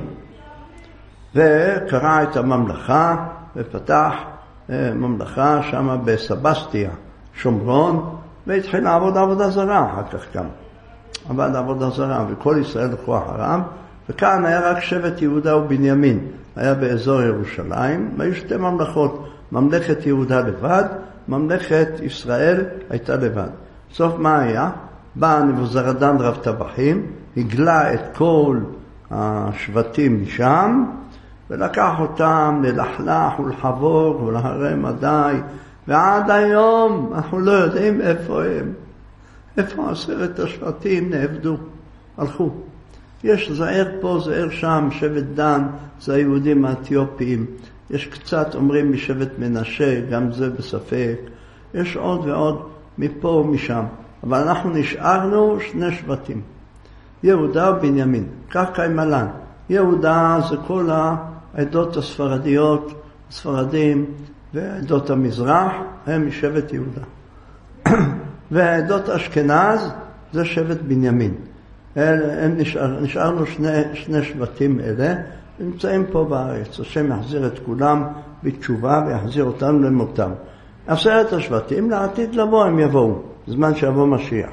וקרא את הממלכה, ופתח ממלכה שם בסבסטיה, שומרון, והתחיל לעבוד עבודה זרה, אחר כך גם. עבד עבודה זרה, וכל ישראל הלכו אחריו, וכאן היה רק שבט יהודה ובנימין, היה באזור ירושלים, והיו שתי ממלכות, ממלכת יהודה לבד, ממלכת ישראל הייתה לבד. סוף מה היה? בא נבוזראדן רב טבחים, הגלה את כל השבטים משם, ולקח אותם ללחלח ולחבור ולהרי מדי, ועד היום אנחנו לא יודעים איפה הם. איפה 10 השבטים נעבדו, הלכו. יש זעיר פה, זעיר שם, שבט דן, זה היהודים האתיופיים. יש קצת אומרים משבט מנשה, גם זה בספק. יש עוד ועוד מפה ומשם. אבל אנחנו נשארנו 2 שבטים. יהודה ובנימין, כך קיימלן. יהודה זה כל העדות הספרדיות, הספרדים ועדות המזרח, הם משבט יהודה. והעדות אשכנז זה שבט בנימין. נשארנו 2 שבטים אלה, נמצאים פה בארץ. השם יחזיר את כולם בתשובה ויחזיר אותנו למותם. 10 השבטים לעתיד לבוא הם יבואו, זמן שיבוא משיח.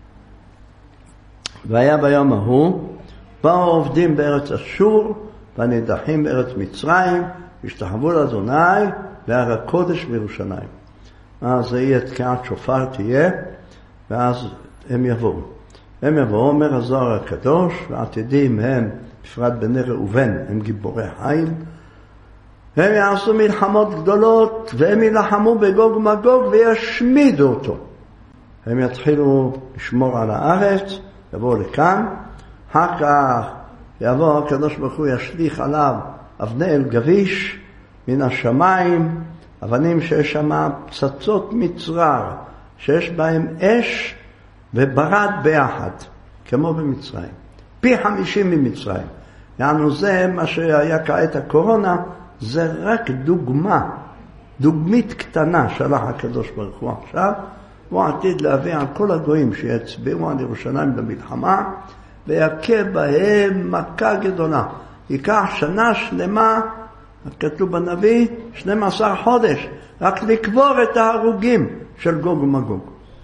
והיה ביום ההוא, באו עובדים בארץ אשור, והנידחים בארץ מצרים, השתחוו לאדוני, בהר הקודש בירושלים. אז זה יהיה תקיעת שופר תהיה, ואז הם יבואו. הם יבואו, אומר הזוהר הקדוש, ועתידים הם בפרט בני ראובן, הם גיבורי חיל. הם יעשו מלחמות גדולות, והם ילחמו בגוג ומגוג וישמידו אותו. הם יתחילו לשמור על הארץ, יבואו לכאן, אחר כך יבוא הקדוש ברוך הוא ישליך עליו אבני אל גביש מן השמיים, אבנים שיש שם פצצות מצרר, שיש בהם אש וברד ביחד, כמו במצרים. פי 50 ממצרים. יענו זה מה שהיה כעת הקורונה, זה רק דוגמה, דוגמית קטנה שלח הקדוש ברוך הוא עכשיו, הוא עתיד להביא על כל הגויים שיצביעו על ירושלים במלחמה, ויקה בהם מכה גדולה. ייקח שנה שלמה, כתוב בנביא, 12 חודש, רק לקבור את ההרוגים של גוג ומגוג.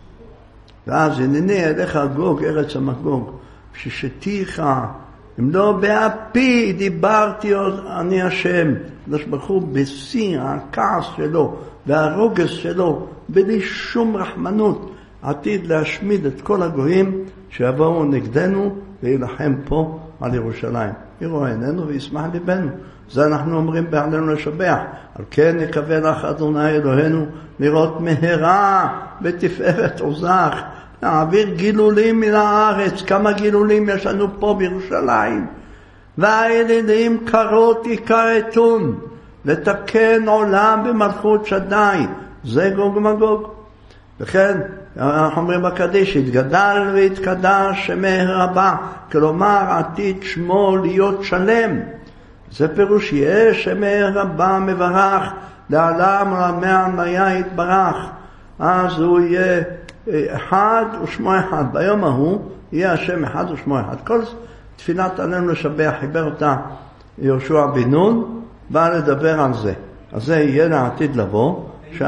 ואז הנני אליך גוג, ארץ המגוג, ששתיך, אם לא באפי דיברתי אני השם. הקדוש ברוך הוא בשיא הכעס שלו והרוגז שלו, בלי שום רחמנות, עתיד להשמיד את כל הגויים שיבואו נגדנו וילחם פה על ירושלים. יראו עינינו וישמח ליבנו. זה אנחנו אומרים בעלינו לשבח. על כן נקווה לך אדוני אלוהינו לראות מהרה בתפארת עוזך, להעביר גילולים מן הארץ. כמה גילולים יש לנו פה בירושלים. והאלילים קרות יכרתון, לתקן עולם במלכות שדי. זה גוג ומגוג. וכן אנחנו אומרים בקדיש, התגדל והתקדש שמי רבה, כלומר עתיד שמו להיות שלם. זה פירוש יהיה שמי רבה מברך, לעולם ולעלמי עלמיה יתברך. אז הוא יהיה אחד ושמו אחד. ביום ההוא יהיה השם אחד ושמו אחד. כל תפילת עלינו לשבח, חיבר אותה יהושע בן נון, בא לדבר על זה. אז זה יהיה לעתיד לבוא.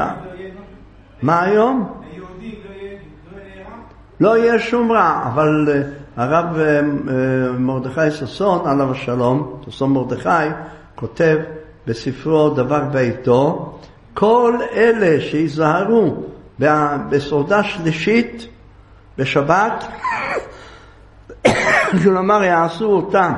מה היום? לא יהיה שום רע, אבל הרב מרדכי ששון עליו השלום, ששון מרדכי, כותב בספרו דבר בעיתו, כל אלה שיזהרו בסעודה שלישית בשבת, כלומר יעשו אותם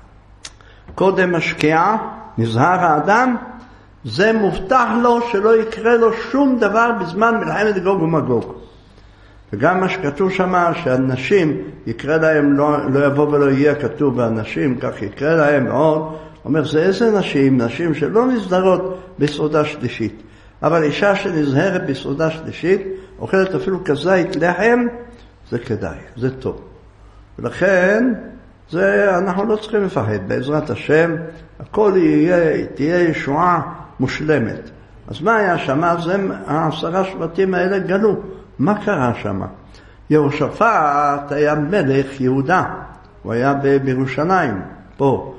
קודם השקיעה, נזהר האדם, זה מובטח לו שלא יקרה לו שום דבר בזמן מלחמת גוג ומגוג. וגם מה שכתוב שם, שהנשים יקרה להם, לא יבוא ולא יהיה כתוב באנשים, כך יקרה להם עוד. אומר, זה איזה נשים? נשים שלא נזהרות בסעודה שלישית. אבל אישה שנזהרת בסעודה שלישית, אוכלת אפילו כזית לחם, זה כדאי, זה טוב. ולכן, אנחנו לא צריכים לפחד. בעזרת השם, הכל תהיה ישועה מושלמת. אז מה היה שם? אז 10 שבטים האלה גלו. מה קרה שם? יהושפט היה מלך יהודה, הוא היה בירושלים, פה,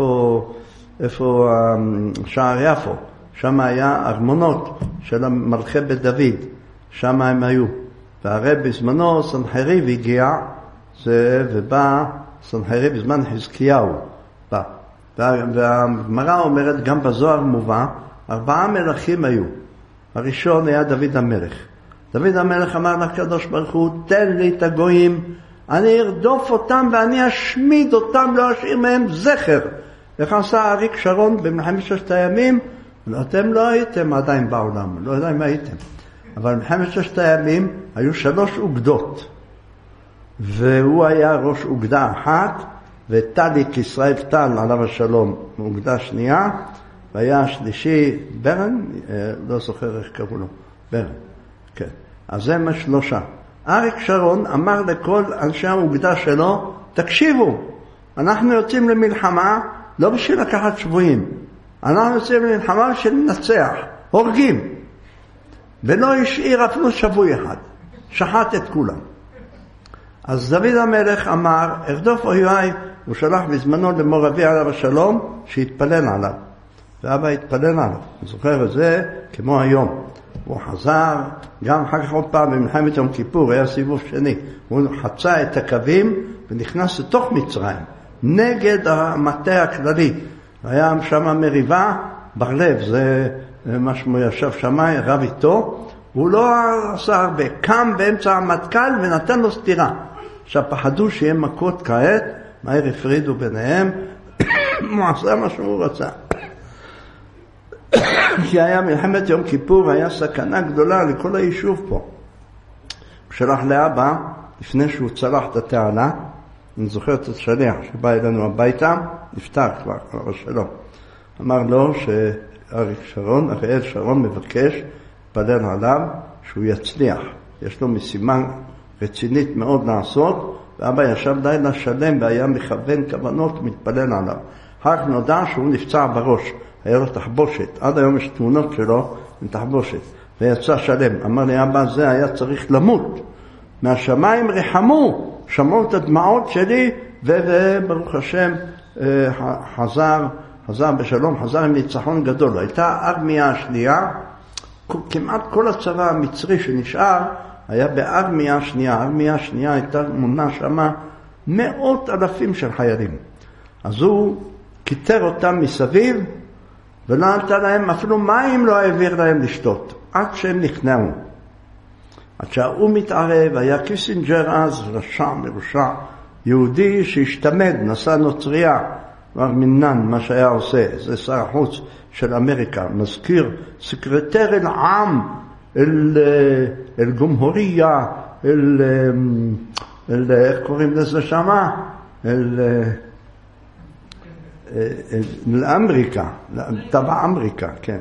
איפה שער יפו, שם היה ארמונות של מלכי בית דוד, שם הם היו. והרי בזמנו סנחריב הגיע, ובא סנחריב בזמן חזקיהו, בא. והגמרא אומרת, גם בזוהר מובא, 4 מלכים היו. הראשון היה דוד המלך. דוד המלך אמר לקדוש ברוך הוא, תן לי את הגויים, אני ארדוף אותם ואני אשמיד אותם, לא אשאיר מהם זכר. וכך עשה אריק שרון במלחמת 6 הימים, אתם לא הייתם עדיין בעולם, לא יודע אם הייתם. אבל במלחמת 6 הימים היו 3 אוגדות, והוא היה ראש אוגדה אחת, וטליק ישראל טל עליו השלום, אוגדה שנייה, והיה השלישי ברן, לא זוכר איך קראו לו, ברן. כן. אז זה 3. אריק שרון אמר לכל אנשי האוגדה שלו, תקשיבו, אנחנו יוצאים למלחמה לא בשביל לקחת שבויים, אנחנו יוצאים למלחמה בשביל לנצח, הורגים, ולא השאיר אפילו שבוי אחד, שחט את כולם. אז דוד המלך אמר, ארדוף אויביי, הוא שלח בזמנו למור אבי עליו השלום, שהתפלל עליו, ואבא התפלל עליו, אני זוכר את זה כמו היום. הוא חזר, גם אחר כך עוד פעם במלחמת יום כיפור, היה סיבוב שני, הוא חצה את הקווים ונכנס לתוך מצרים, נגד המטה הכללי. היה שם מריבה, בר לב, זה מה שמו ישב שם, רב איתו, הוא לא עשה הרבה, קם באמצע המטכ"ל ונתן לו סתירה. עכשיו פחדו שיהיה מכות כעת, מהר הפרידו ביניהם, הוא עשה מה שהוא רצה. כי היה מלחמת יום כיפור, היה סכנה גדולה לכל היישוב פה. הוא שלח לאבא, לפני שהוא צלח את התעלה, אני זוכר את השליח שבא אלינו הביתה, נפטר כבר, אבל שלא. אמר לו שאריאל שרון מבקש, פלל עליו, שהוא יצליח. יש לו משימה רצינית מאוד לעשות, ואבא ישב לילה שלם והיה מכוון כוונות, מתפלל עליו. אחר כך נודע שהוא נפצע בראש, היה לו תחבושת. עד היום יש תמונות שלו עם תחבושת, ויצא שלם. אמר לי, אבא, זה היה צריך למות. מהשמיים רחמו, שמעו את הדמעות שלי, וברוך השם חזר בשלום, חזר עם ניצחון גדול. הייתה ארמיה השנייה, כמעט כל הצבא המצרי שנשאר היה בארמיה השנייה. הארמיה השנייה הייתה מונה שמה 100,000 של חיילים. אז הוא כיתר אותם מסביב, ולא נתן להם, אפילו מים לא העביר להם לשתות, עד שהם נכנעו. עד שהאום מתערב, היה קיסינג'ר אז, רשע מרושע, יהודי שהשתמד, נסע נוצריה, כבר מנן מה שהיה עושה, זה שר החוץ של אמריקה, מזכיר סקרטר אל עם, אל גומהוריה, איך קוראים לזה שמה? לאמריקה, טבע אמריקה, כן.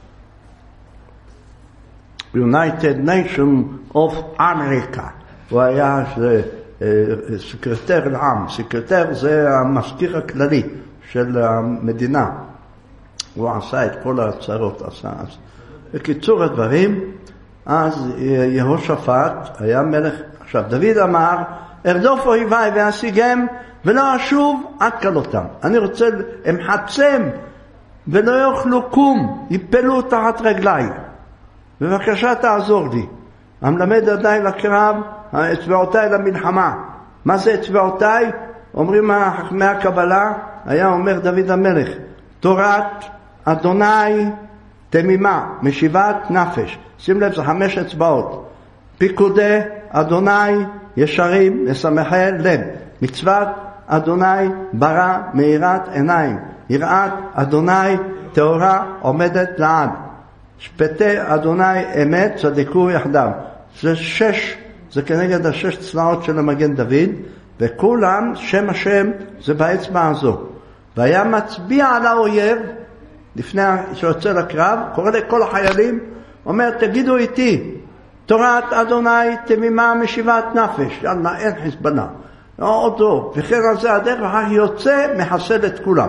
United Nations of America. הוא היה סקרטר לעם. סקרטר זה המזכיר הכללי של המדינה. הוא עשה את כל ההצהרות. בקיצור הדברים, אז יהושפט היה מלך. עכשיו, דוד אמר, ארדוף אויביי ואשיגם ולא אשוב עד כלותם. אני רוצה אמחצם ולא יאכלו קום, יפלו תחת רגליי. בבקשה תעזור לי. המלמד ידיי לקרב, אצבעותיי למלחמה. מה זה אצבעותיי? אומרים חכמי הקבלה, היה אומר דוד המלך, תורת אדוני תמימה, משיבת נפש. שים לב, זה 5 אצבעות. פיקודי אדוני ישרים, משמחי לב. מצוות אדוני ברא מאירת עיניים. יראת אדוני טהורה עומדת לעד. שפטי אדוני אמת צדקו יחדיו. זה 6, זה כנגד 6 צבאות של המגן דוד, וכולם שם השם זה באצבע הזו. והיה מצביע על האויב לפני שיוצא לקרב, קורא לכל החיילים, אומר תגידו איתי, תורת אדוני תמימה משיבת נפש. יאללה, אין חזבאללה, עוד לא, וכן על זה הדרך, אחר יוצא מחסל את כולם.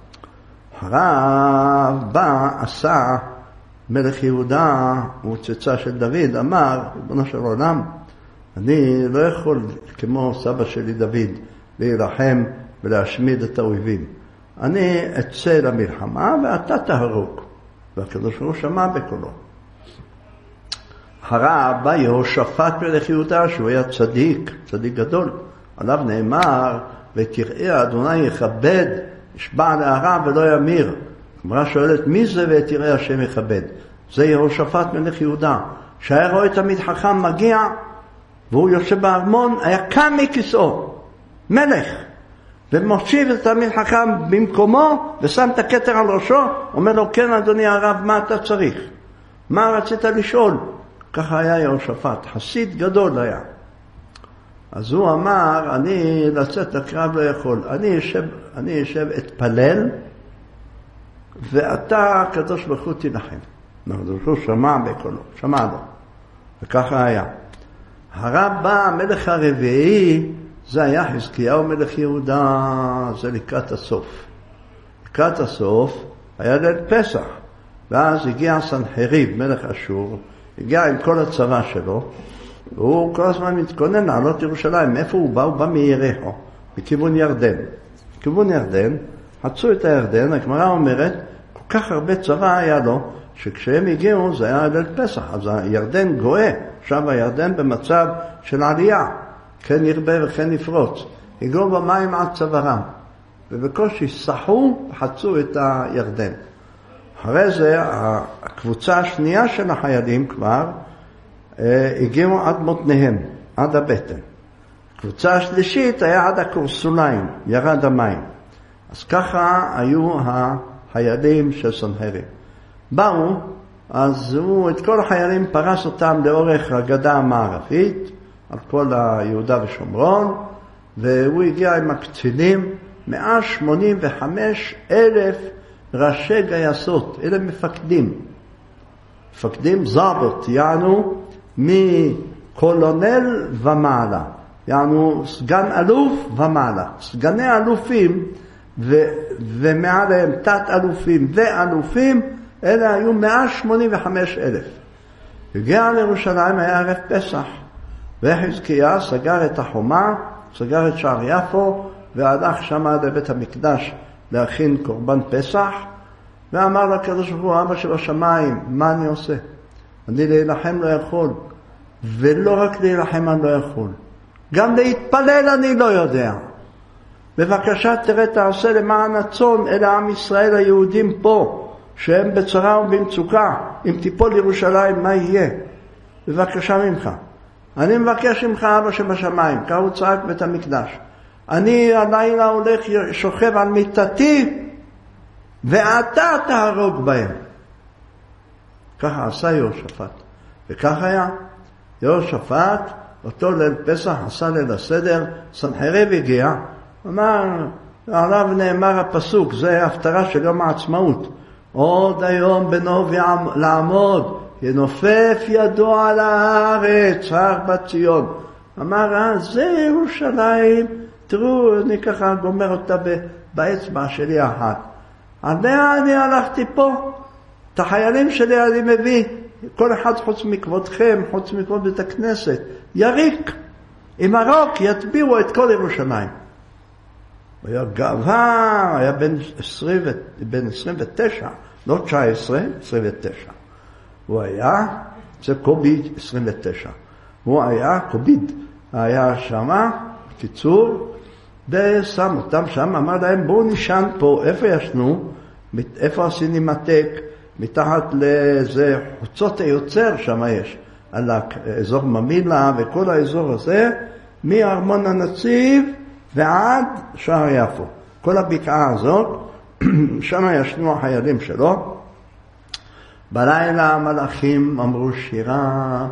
הרב בא, עשה מלך יהודה, הוא צאצא של דוד, אמר, ריבונו של עולם, אני לא יכול כמו סבא שלי דוד להילחם ולהשמיד את האויבים. אני אצא למלחמה ואתה תהרוג. והקדוש ברוך הוא שמע בקולו. הרב בא יהושפט מלך יהודה, שהוא היה צדיק גדול. עליו נאמר, ותראה אדוני יכבד, ישבע להרע ולא ימיר. אמרה שואלת, מי זה ותראה השם יכבד? זה יהושפט מלך יהודה, שהיה רואה תמיד חכם מגיע, והוא יושב בארמון, היה קם מכיסאו, מלך, ומושיב את תמיד חכם במקומו, ושם את הכתר על ראשו, אומר לו, כן אדוני הרב, מה אתה צריך? מה רצית לשאול? ככה היה יהושפט, חסיד גדול היה. אז הוא אמר, אני לצאת לקרב לא יכול, אני יושב אתפלל, ואתה הקדוש ברוך הוא תנחם. הקדוש ברוך הוא שמע בקולו, שמע לו. וככה היה. הרב בא, המלך הרביעי, זה היה חזקיהו מלך יהודה, זה לקראת הסוף. לקראת הסוף היה ליל פסח, ואז הגיע סנחריב, מלך אשור, הגיע עם כל הצבא שלו, והוא כל הזמן מתכונן לעלות ירושלים. מאיפה הוא בא? הוא בא מיריחו, מכיוון ירדן. מכיוון ירדן, חצו את הירדן, הגמרא אומרת, כל כך הרבה צבא היה לו, שכשהם הגיעו זה היה ליל פסח, אז הירדן גואה, עכשיו הירדן במצב של עלייה, כן ירבה וכן יפרוץ. הגיעו במים עד צווארם, ובקושי סחו וחצו את הירדן. אחרי זה הקבוצה השנייה של החיילים כבר הגיעו עד מותניהם, עד הבטן. הקבוצה השלישית היה עד הקורסוליים, ירד המים. אז ככה היו החיילים של סנחריב. באו, אז הוא את כל החיילים פרס אותם לאורך הגדה המערבית, על כל יהודה ושומרון, והוא הגיע עם הקצינים, 185,000 ראשי גייסות, אלה מפקדים. מפקדים זאבות, יענו מקולונל ומעלה, יענו סגן אלוף ומעלה. סגני אלופים ומעליהם תת אלופים ואלופים, אלה היו 185,000. הגיע לירושלים, היה ערב פסח, וחזקיה סגר את החומה, סגר את שער יפו, והלך שם עד לבית המקדש להכין קורבן פסח, ואמר לקדוש ברוך הוא, אבא שבשמיים, מה אני עושה? אני להילחם לא יכול, ולא רק להילחם אני לא יכול, גם להתפלל אני לא יודע. בבקשה תראה, תעשה למען הצאן, אלה עם ישראל היהודים פה, שהם בצרה ובמצוקה, אם תיפול ירושלים, מה יהיה? בבקשה ממך. אני מבקש ממך, אבא שבשמיים, כך הוא צעק בית המקדש. אני הלילה הולך, שוכב על מיטתי, ואתה תהרוג בהם. ככה עשה יהושפט. וכך היה. יהושפט, אותו ליל פסח, עשה ליל הסדר, סנחריב הגיע, אמר, עליו נאמר הפסוק, זה הפטרה של יום העצמאות. עוד היום בנו לעמוד, ינופף ידו על הארץ, הר בת ציון. אמר, זה ירושלים, תראו, אני ככה גומר אותה באצבע שלי אחת. עליה אני הלכתי פה, את החיילים שלי אני מביא, כל אחד חוץ מכבודכם, חוץ מכבוד בית הכנסת, יריק, עם הרוק יטביעו את כל ירושלים. הוא היה גאווה, היה בן 29, לא 19, 29. הוא היה, זה קוביד 29. הוא היה קוביד, היה שמה, קיצור, ושם אותם שם, אמר להם, בואו נשען פה, איפה ישנו? איפה הסינמטק? מתחת לזה חוצות היוצר שם יש, על האזור ממילה וכל האזור הזה, מארמון הנציב ועד שער יפו. כל הבקעה הזאת, שם ישנו החיילים שלו. בלילה המלאכים אמרו שירה,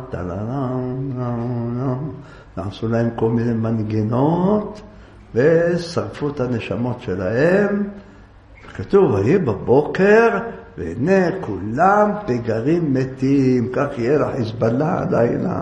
ועשו להם כל מיני מנגינות, ושרפו את הנשמות שלהם. כתוב, ויהי בבוקר, והנה כולם פגרים מתים, כך יהיה לחיזבאללה הלילה.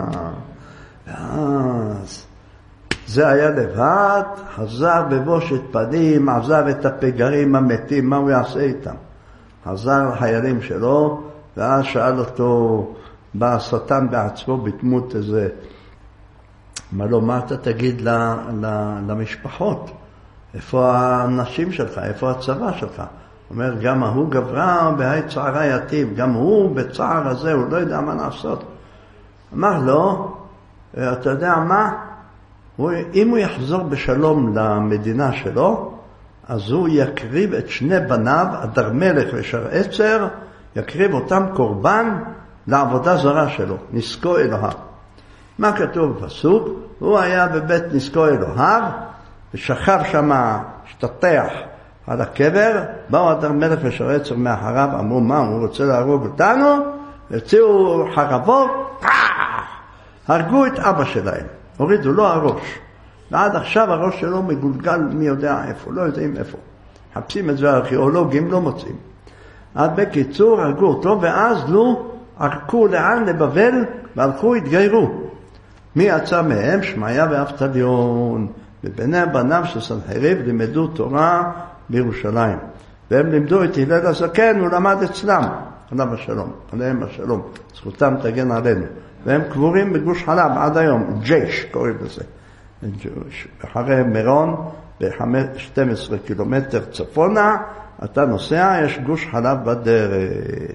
ואז זה היה לבד, חזר בבושת פנים, עזב את הפגרים המתים, מה הוא יעשה איתם? חזר לחיילים שלו, ואז שאל אותו, בא השטן בעצמו בתמות איזה, מה אתה תגיד למשפחות? איפה האנשים שלך? איפה הצבא שלך? אומר, גם הוא גברה בהי צערה יתים, גם הוא בצער הזה, הוא לא יודע מה לעשות. אמר לו, אתה יודע מה? אם הוא יחזור בשלום למדינה שלו, אז הוא יקריב את שני בניו, אדר מלך ושרעצר, יקריב אותם קורבן לעבודה זרה שלו, נזקו אלוהיו. מה כתוב בפסוק? הוא היה בבית נזקו אלוהיו, ושכב שם, השתטח על הקבר, באו אדר מלך ושרעצר מאחריו, אמרו, מה, הוא רוצה להרוג אותנו? הציעו חרבות, הרגו את אבא שלהם, הורידו לו הראש. ועד עכשיו הראש שלו מגולגל מי יודע איפה, לא יודעים איפה. חפשים את זה הארכיאולוגים, לא מוצאים. עד בקיצור הרגו אותו, ואז ערקו לאן? לבבל, והלכו, התגיירו. מי יצא מהם? שמעיה ואבטליון. ובני בניו של סנחריב לימדו תורה בירושלים. והם לימדו את הלל הזקן, הוא למד אצלם. עליו השלום, עליהם השלום. זכותם תגן עלינו. והם קבורים בגוש חלב עד היום, ג'יש קוראים לזה. אחרי מירון, ב-12 קילומטר צפונה, אתה נוסע, יש גוש חלב בדרך.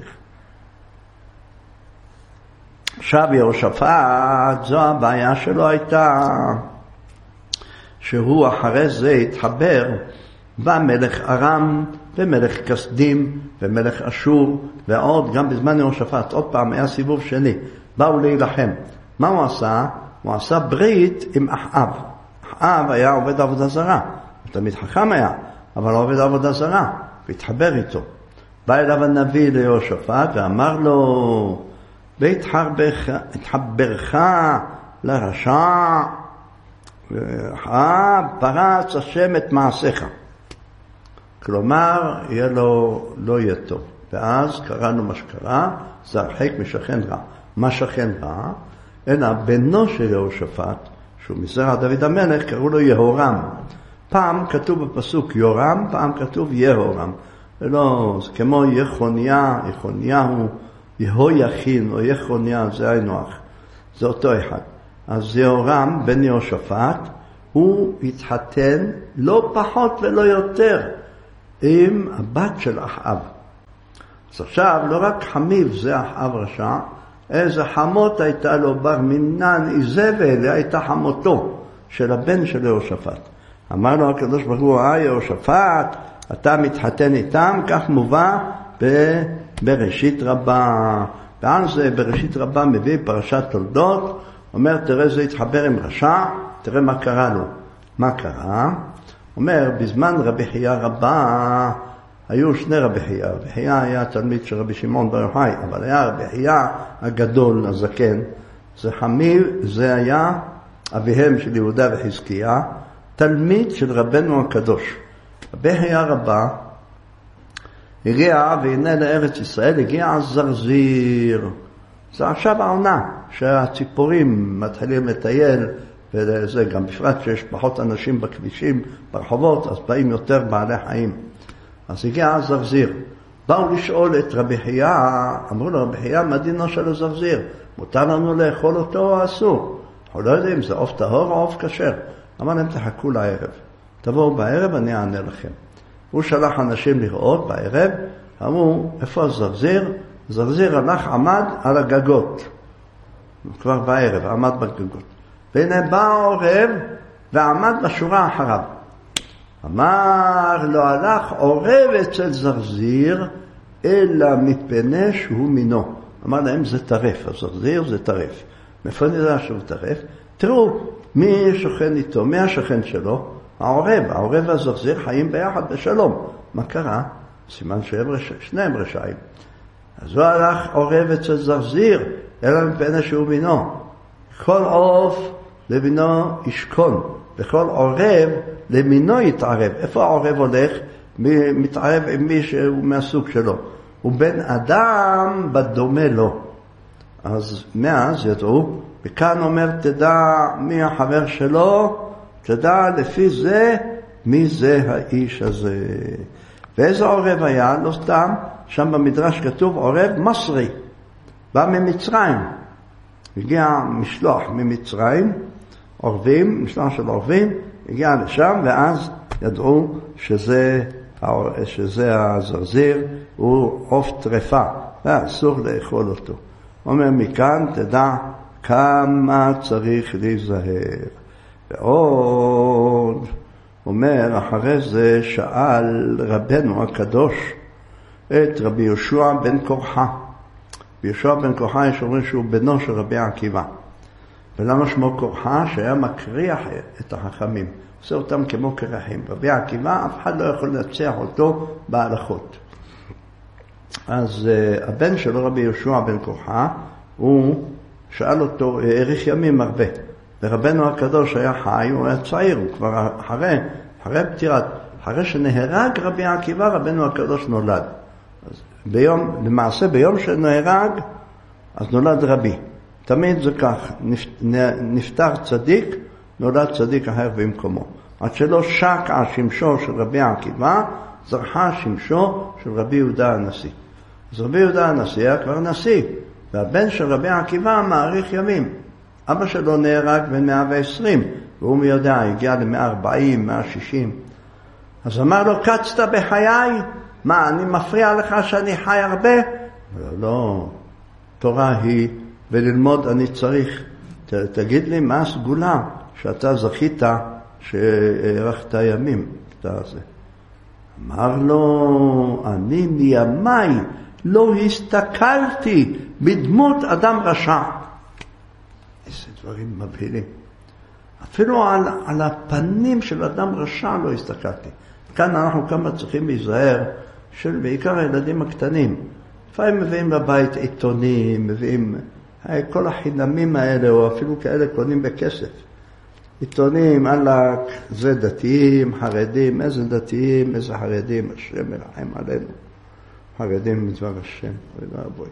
עכשיו יהושפט, זו הבעיה שלו הייתה, שהוא אחרי זה התחבר במלך ארם, ומלך כסדים, ומלך אשור, ועוד, גם בזמן יהושפט, עוד פעם היה סיבוב שני, באו להילחם. מה הוא עשה? הוא עשה ברית עם אחאב. אחאב היה עובד עבודה זרה, הוא תמיד חכם היה. אבל עובד עבודה זרה, והתחבר איתו. בא אליו הנביא ליהושפט ואמר לו, והתחברך לרשע, פרץ השם את מעשיך. כלומר, יהיה לו, לא יהיה טוב. ואז קראנו מה שקרה, זה הרחק משכן רע. מה שכן רע? אלא בנו של יהושפט, שהוא מזרע דוד המלך, קראו לו יהורם. פעם כתוב בפסוק יורם, פעם כתוב יהורם. ולא, זה כמו יחוניהו, יהויכין או יחוניה, זה היינו-הך. זה אותו אחד. אז יהורם בן יהושפט, הוא התחתן לא פחות ולא יותר עם הבת של אחאב. אז עכשיו לא רק חמיב זה אחאב רשע, איזה חמות הייתה לו בר מינן איזבל, הייתה חמותו של הבן של יהושפט. אמר לו הקדוש ברוך הוא, יהושפט, אתה מתחתן איתם, כך מובא בראשית רבה. ועל זה בראשית רבה מביא פרשת תולדות, אומר תראה זה התחבר עם רשע, תראה מה קרה לו. מה קרה? אומר בזמן רבי חייא רבה, היו שני רבי חייא. רבי חייא היה תלמיד של רבי שמעון בר יוחאי, אבל היה רבי חייא הגדול, הזקן. זה חמיב, זה היה אביהם של יהודה וחזקיה, תלמיד של רבנו הקדוש. רבי חייא רבה הגיע, והנה לארץ ישראל הגיע זרזיר. זה עכשיו העונה שהציפורים מתחילים לטייל, וזה גם בפרט שיש פחות אנשים בכבישים, ברחובות, אז באים יותר בעלי חיים. אז הגיע זרזיר. באו לשאול את רבי חייא, אמרו לו, רבי חייא, מה דינו של הזרזיר? מותר לנו לאכול אותו או אסור? אנחנו לא יודעים, זה עוף טהור או עוף כשר. אמר להם, תחכו לערב. תבואו בערב, אני אענה לכם. הוא שלח אנשים לראות בערב, אמרו, איפה הזרזיר? זרזיר הלך, עמד על הגגות. כבר בערב, עמד בגגות. והנה בא העורב ועמד בשורה אחריו. אמר, לא הלך עורב אצל זרזיר, אלא מפני שהוא מינו. אמר להם, זה טרף, הזרזיר זה טרף. מאיפה אני יודע שהוא טרף? תראו, מי שוכן איתו, מי השכן שלו? העורב והזרזיר חיים ביחד בשלום. מה קרה? סימן ששניהם רשעים. אז הוא הלך עורב אצל זרזיר, אלא מפני שהוא מינו. כל עוף למינו ישכון, וכל עורב למינו יתערב. איפה העורב הולך? מתערב עם מי שהוא מהסוג שלו. הוא בן אדם בדומה לו. אז מאז ידעו, וכאן אומר, תדע מי החבר שלו, תדע לפי זה מי זה האיש הזה. ואיזה עורב היה? לא סתם, שם במדרש כתוב עורב מסרי, בא ממצרים. הגיע משלוח ממצרים, עורבים, משלוח של עורבים, הגיע לשם, ואז ידעו שזה הזרזיר, הוא עוף טרפה, ואסור לאכול אותו. אומר מכאן, תדע כמה צריך להיזהר. ועוד, אומר, אחרי זה שאל רבנו הקדוש את רבי יהושע בן קורחה. ביהושע בן קורחה יש אומרים שהוא בנו של רבי עקיבא. ולמה שמו קורחה? שהיה מקריח את החכמים. עושה אותם כמו קרחים. רבי עקיבא, אף אחד לא יכול לנצח אותו בהלכות. אז הבן שלו, רבי יהושע בן קורחה, הוא שאל אותו, האריך ימים הרבה. ורבנו הקדוש היה חי, הוא היה צעיר, הוא כבר אחרי פטירת, אחרי שנהרג רבי עקיבא, רבנו הקדוש נולד. אז למעשה ביום שנהרג, אז נולד רבי. תמיד זה כך, נפטר צדיק, נולד צדיק אחר במקומו. עד שלא שקע שמשו של רבי עקיבא, זרחה שמשו של רבי יהודה הנשיא. אז רבי יהודה הנשיא היה כבר נשיא, והבן של רבי עקיבא מאריך ימים. אבא שלו נהרג בן 120, והוא מי יודע, הגיע ל-140, 160. אז אמר לו, קצת בחיי? מה, אני מפריע לך שאני חי הרבה? לא, תורה היא, וללמוד אני צריך. תגיד לי, מה הסגולה שאתה זכית שהארכת ימים? אמר לו, אני מימיי לא הסתכלתי בדמות אדם רשע. איזה דברים מבהילים. אפילו על הפנים של אדם רשע לא הסתכלתי. כאן אנחנו כמה צריכים להיזהר, בעיקר הילדים הקטנים. לפעמים מביאים לבית עיתונים, מביאים כל החינמים האלה, או אפילו כאלה קונים בכסף. עיתונים, אלק, זה דתיים, חרדים, איזה דתיים, איזה חרדים, השם מרחם עלינו. חרדים מדבר השם, בואי.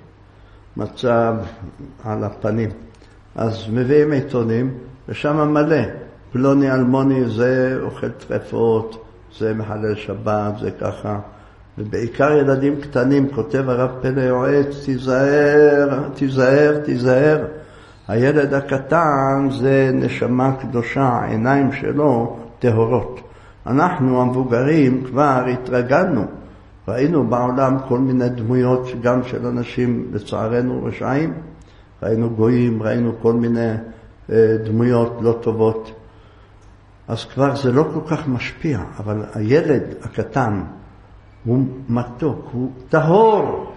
מצב על הפנים. אז מביאים עיתונים, ושם מלא. פלוני אלמוני, זה אוכל טרפות, זה מחלל שבת, זה ככה. ובעיקר ילדים קטנים, כותב הרב פלא יועץ, תיזהר, תיזהר, תיזהר. הילד הקטן זה נשמה קדושה, העיניים שלו טהורות. אנחנו המבוגרים כבר התרגלנו. ראינו בעולם כל מיני דמויות גם של אנשים לצערנו רשעים. ראינו גויים, ראינו כל מיני דמויות לא טובות. אז כבר זה לא כל כך משפיע, אבל הילד הקטן הוא מתוק, הוא טהור.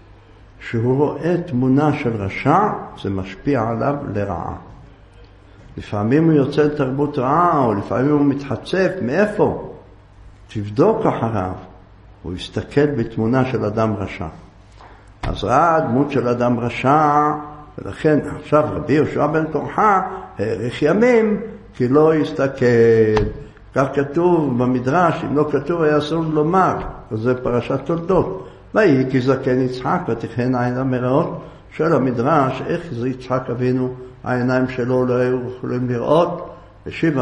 שהוא רואה תמונה של רשע, זה משפיע עליו לרעה. לפעמים הוא יוצא לתרבות רעה, או לפעמים הוא מתחצף, מאיפה? תבדוק אחריו. הוא יסתכל בתמונה של אדם רשע. אז ראה דמות של אדם רשע, ולכן עכשיו רבי יהושע בן תורחה האריך ימים, כי לא יסתכל. כך כתוב במדרש, אם לא כתוב היה אסור לומר, וזה פרשת תולדות. ויהי כי זקן יצחק ותכהן עין המראות. שואל המדרש, איך זה יצחק אבינו, העיניים שלו לא היו יכולים לראות? ושיב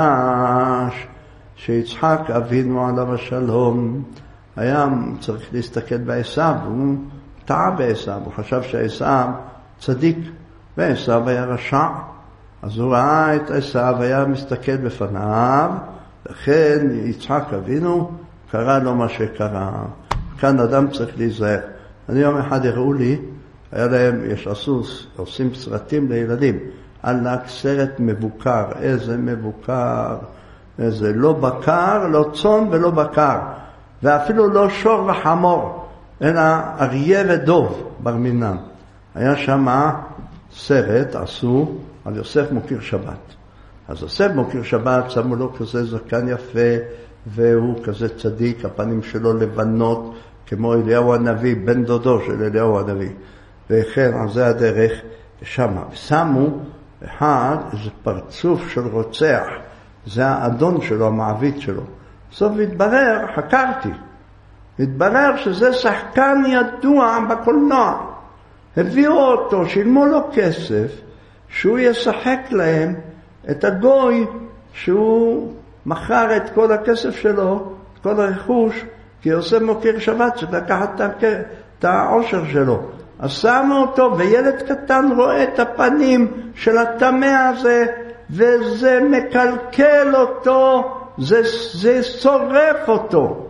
המדרש שיצחק אבינו עליו השלום היה צריך להסתכל בעשיו, והוא טעה בעשיו, הוא חשב שעשיו צדיק, ועשיו היה רשע. אז הוא ראה את עשיו, היה מסתכל בפניו, לכן יצחק אבינו קרא לו מה שקרה. כאן אדם צריך להיזהר. אני יום אחד הראו לי, היה להם, עושים סרטים לילדים, על סרט מבוקר, איזה מבוקר, איזה לא בקר, לא צאן ולא בקר, ואפילו לא שור וחמור, אלא אריה ודוב בר מינם. היה שם סרט, עשו על יוסף מוקיר שבת. אז יוסף מוקיר שבת, שמו לו כזה זקן יפה, והוא כזה צדיק, הפנים שלו לבנות, כמו אליהו הנביא, בן דודו של אליהו הנביא. וכן, על זה הדרך שם. שמו אחד, איזה פרצוף של רוצח, זה האדון שלו, המעביד שלו. בסוף התברר, חקרתי, התברר שזה שחקן ידוע בקולנוע. הביאו אותו, שילמו לו כסף, שהוא ישחק להם את הגוי, שהוא מכר את כל הכסף שלו, את כל הרכוש, כי יוסף מוקיר שבת צריך לקחת את העושר שלו. אז שמו אותו, וילד קטן רואה את הפנים של התמה הזה, וזה מקלקל אותו, זה שורף אותו.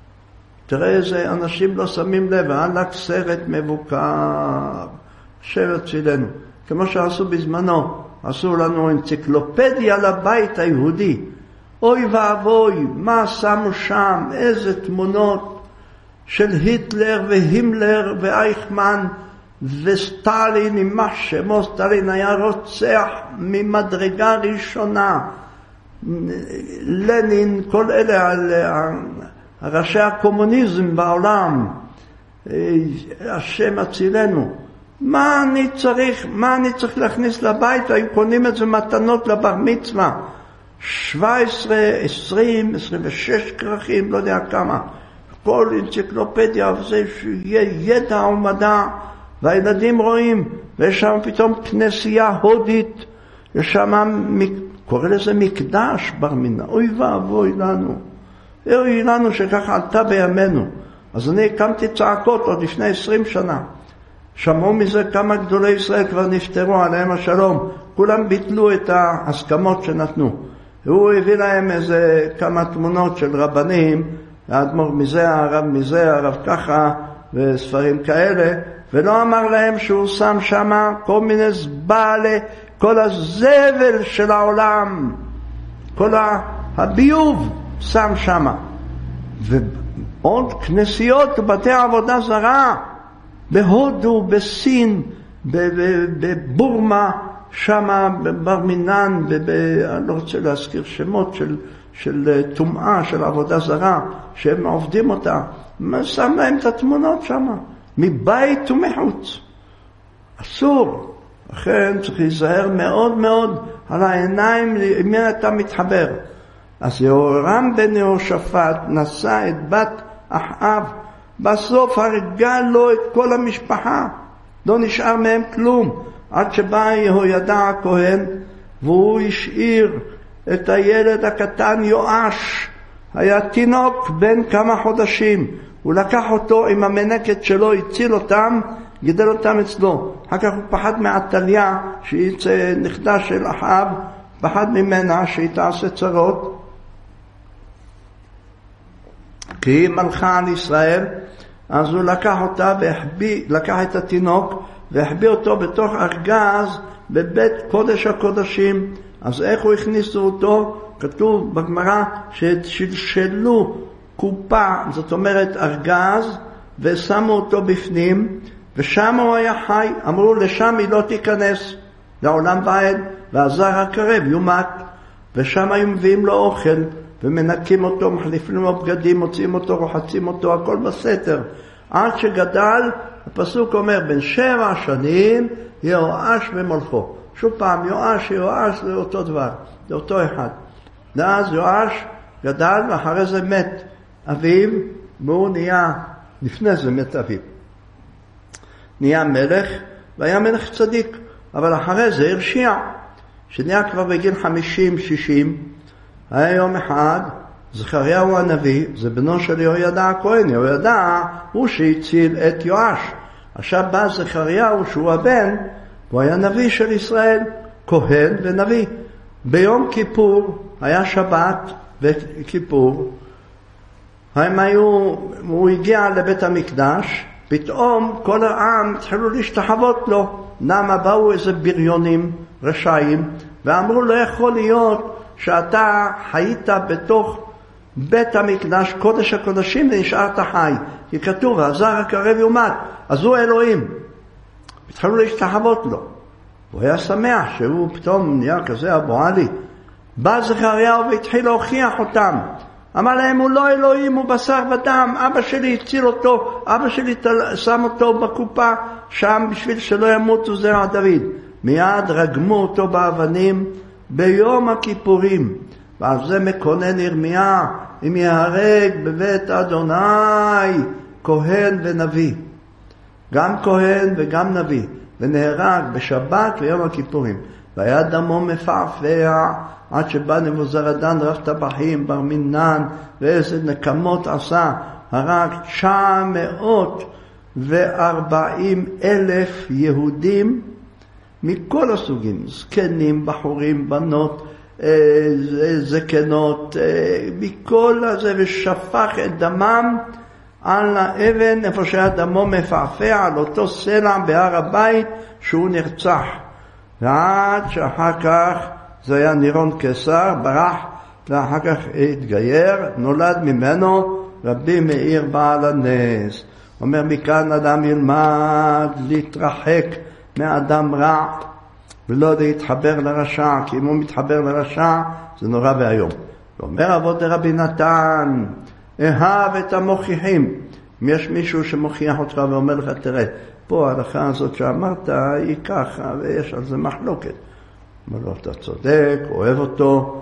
תראה איזה אנשים לא שמים לב, עלק סרט מבוקר, שבת צילנו. כמו שעשו בזמנו, עשו לנו אנציקלופדיה לבית היהודי. אוי ואבוי, מה שמו שם, איזה תמונות של היטלר והימלר ואייכמן וסטלין, עם מה שמו, סטלין היה רוצח ממדרגה ראשונה. לנין, כל אלה ראשי הקומוניזם בעולם, השם הצילנו. מה אני צריך להכניס לבית? היו קונים את זה מתנות לבר מצווה. 17, 20, 26 כרכים, לא יודע כמה. כל אנציקלופדיה, וזה ידע ומדע, והילדים רואים, ויש שם פתאום כנסייה הודית, יש שם, קורא לזה מקדש בר מינה. אוי ואבוי לנו. אוי לנו שככה עלתה בימינו. אז אני הקמתי צעקות עוד לפני 20 שנה. שמעו מזה כמה גדולי ישראל כבר נפטרו עליהם השלום. כולם ביטלו את ההסכמות שנתנו. הוא הביא להם איזה כמה תמונות של רבנים, האדמו"ר מזה, הרב מזה, הרב ככה, וספרים כאלה, ולא אמר להם שהוא שם שם כל מיני זבלה, כל הזבל של העולם, כל הביוב שם שם. ועוד כנסיות ובתי עבודה זרה, בהודו, בסין, בבורמה, שמה בבר מינן, אני לא רוצה להזכיר שמות של טומאה, של עבודה זרה, שהם עובדים אותה, שם להם את התמונות שמה, מבית ומחוץ. אסור. לכן צריך להיזהר מאוד מאוד על העיניים למי אתה מתחבר. אז יהורם בן יהושפט נשא את בת אחאב, בסוף הרגע לו את כל המשפחה, לא נשאר מהם כלום, עד שבא יהוידע הכהן, והוא השאיר את הילד הקטן יואש, היה תינוק בן כמה חודשים, הוא לקח אותו עם המנקת שלו, הציל אותם, גידל אותם אצלו. אחר כך הוא פחד מעתליה, שהיא נכדה של אחאב, פחד ממנה שהיא תעשה צרות, כי היא מלכה על ישראל. אז הוא לקח אותה לקח את התינוק והחביא אותו בתוך ארגז בבית קודש הקודשים. אז איך הוא הכניסו אותו? כתוב בגמרא ששלשלו קופה, זאת אומרת ארגז, ושמו אותו בפנים, ושם הוא היה חי. אמרו לשם היא לא תיכנס לעולם ועד, והזר הקרב יומת. ושם היו מביאים לו אוכל ומנקים אותו, מחליפים לו בגדים, מוצאים אותו, רוחצים אותו, הכל בסתר. עד שגדל, הפסוק אומר, בן 7 שנים יואש במולכו. שוב פעם, יואש זה אותו דבר, זה אותו אחד. ואז יואש גדל, ואחרי זה מת אביו, והוא נהיה, לפני זה מת אביו. נהיה מלך, והיה מלך צדיק, אבל אחרי זה הרשיע, שנהיה כבר בגיל 50-60, היה יום אחד, זכריהו הנביא, זה בנו של יהוידע הכהן, יהוידע הוא שהציל את יואש. עכשיו בא זכריהו שהוא הבן, הוא היה נביא של ישראל, כהן ונביא. ביום כיפור, היה שבת וכיפור, הוא הגיע לבית המקדש, פתאום כל העם התחילו להשתחוות לו. למה? באו איזה בריונים רשעים, ואמרו לא יכול להיות שאתה חיית בתוך בית המקדש, קודש הקודשים, ונשארת חי. כי כתוב, הזר הקרב יומת, אז הוא אלוהים. התחילו להשתחוות לו. הוא היה שמח שהוא פתאום נהיה כזה אבו עלי. בא זכריהו והתחיל להוכיח אותם. אמר להם, הוא לא אלוהים, הוא בשר ודם. אבא שלי הציל אותו, אבא שלי שם אותו בקופה שם בשביל שלא ימות זרע דוד. מיד רגמו אותו באבנים ביום הכיפורים. ועל זה מקונן ירמיה, אם יהרג בבית אדוני כהן ונביא. גם כהן וגם נביא. ונהרג בשבת ויום הכיפורים. והיה דמו מפעפע עד שבא נבוזראדן רב טבחים בר מינן, ואיזה נקמות עשה. הרג 940,000 יהודים מכל הסוגים, זקנים, בחורים, בנות, זקנות, מכל הזה, ושפך את דמם על האבן איפה שהיה דמו מפעפע, על אותו סלע בהר הבית שהוא נרצח. ועד שאחר כך זה היה נירון קיסר, ברח, ואחר כך התגייר, נולד ממנו רבי מאיר בעל הנס. אומר, מכאן אדם ילמד להתרחק מאדם רע ולא להתחבר לרשע, כי אם הוא מתחבר לרשע זה נורא והיום. ואומר אבות דרבי נתן, אהב את המוכיחים. אם יש מישהו שמוכיח אותך ואומר לך, תראה, פה ההלכה הזאת שאמרת היא ככה ויש על זה מחלוקת. אומר לו, אתה צודק, אוהב אותו,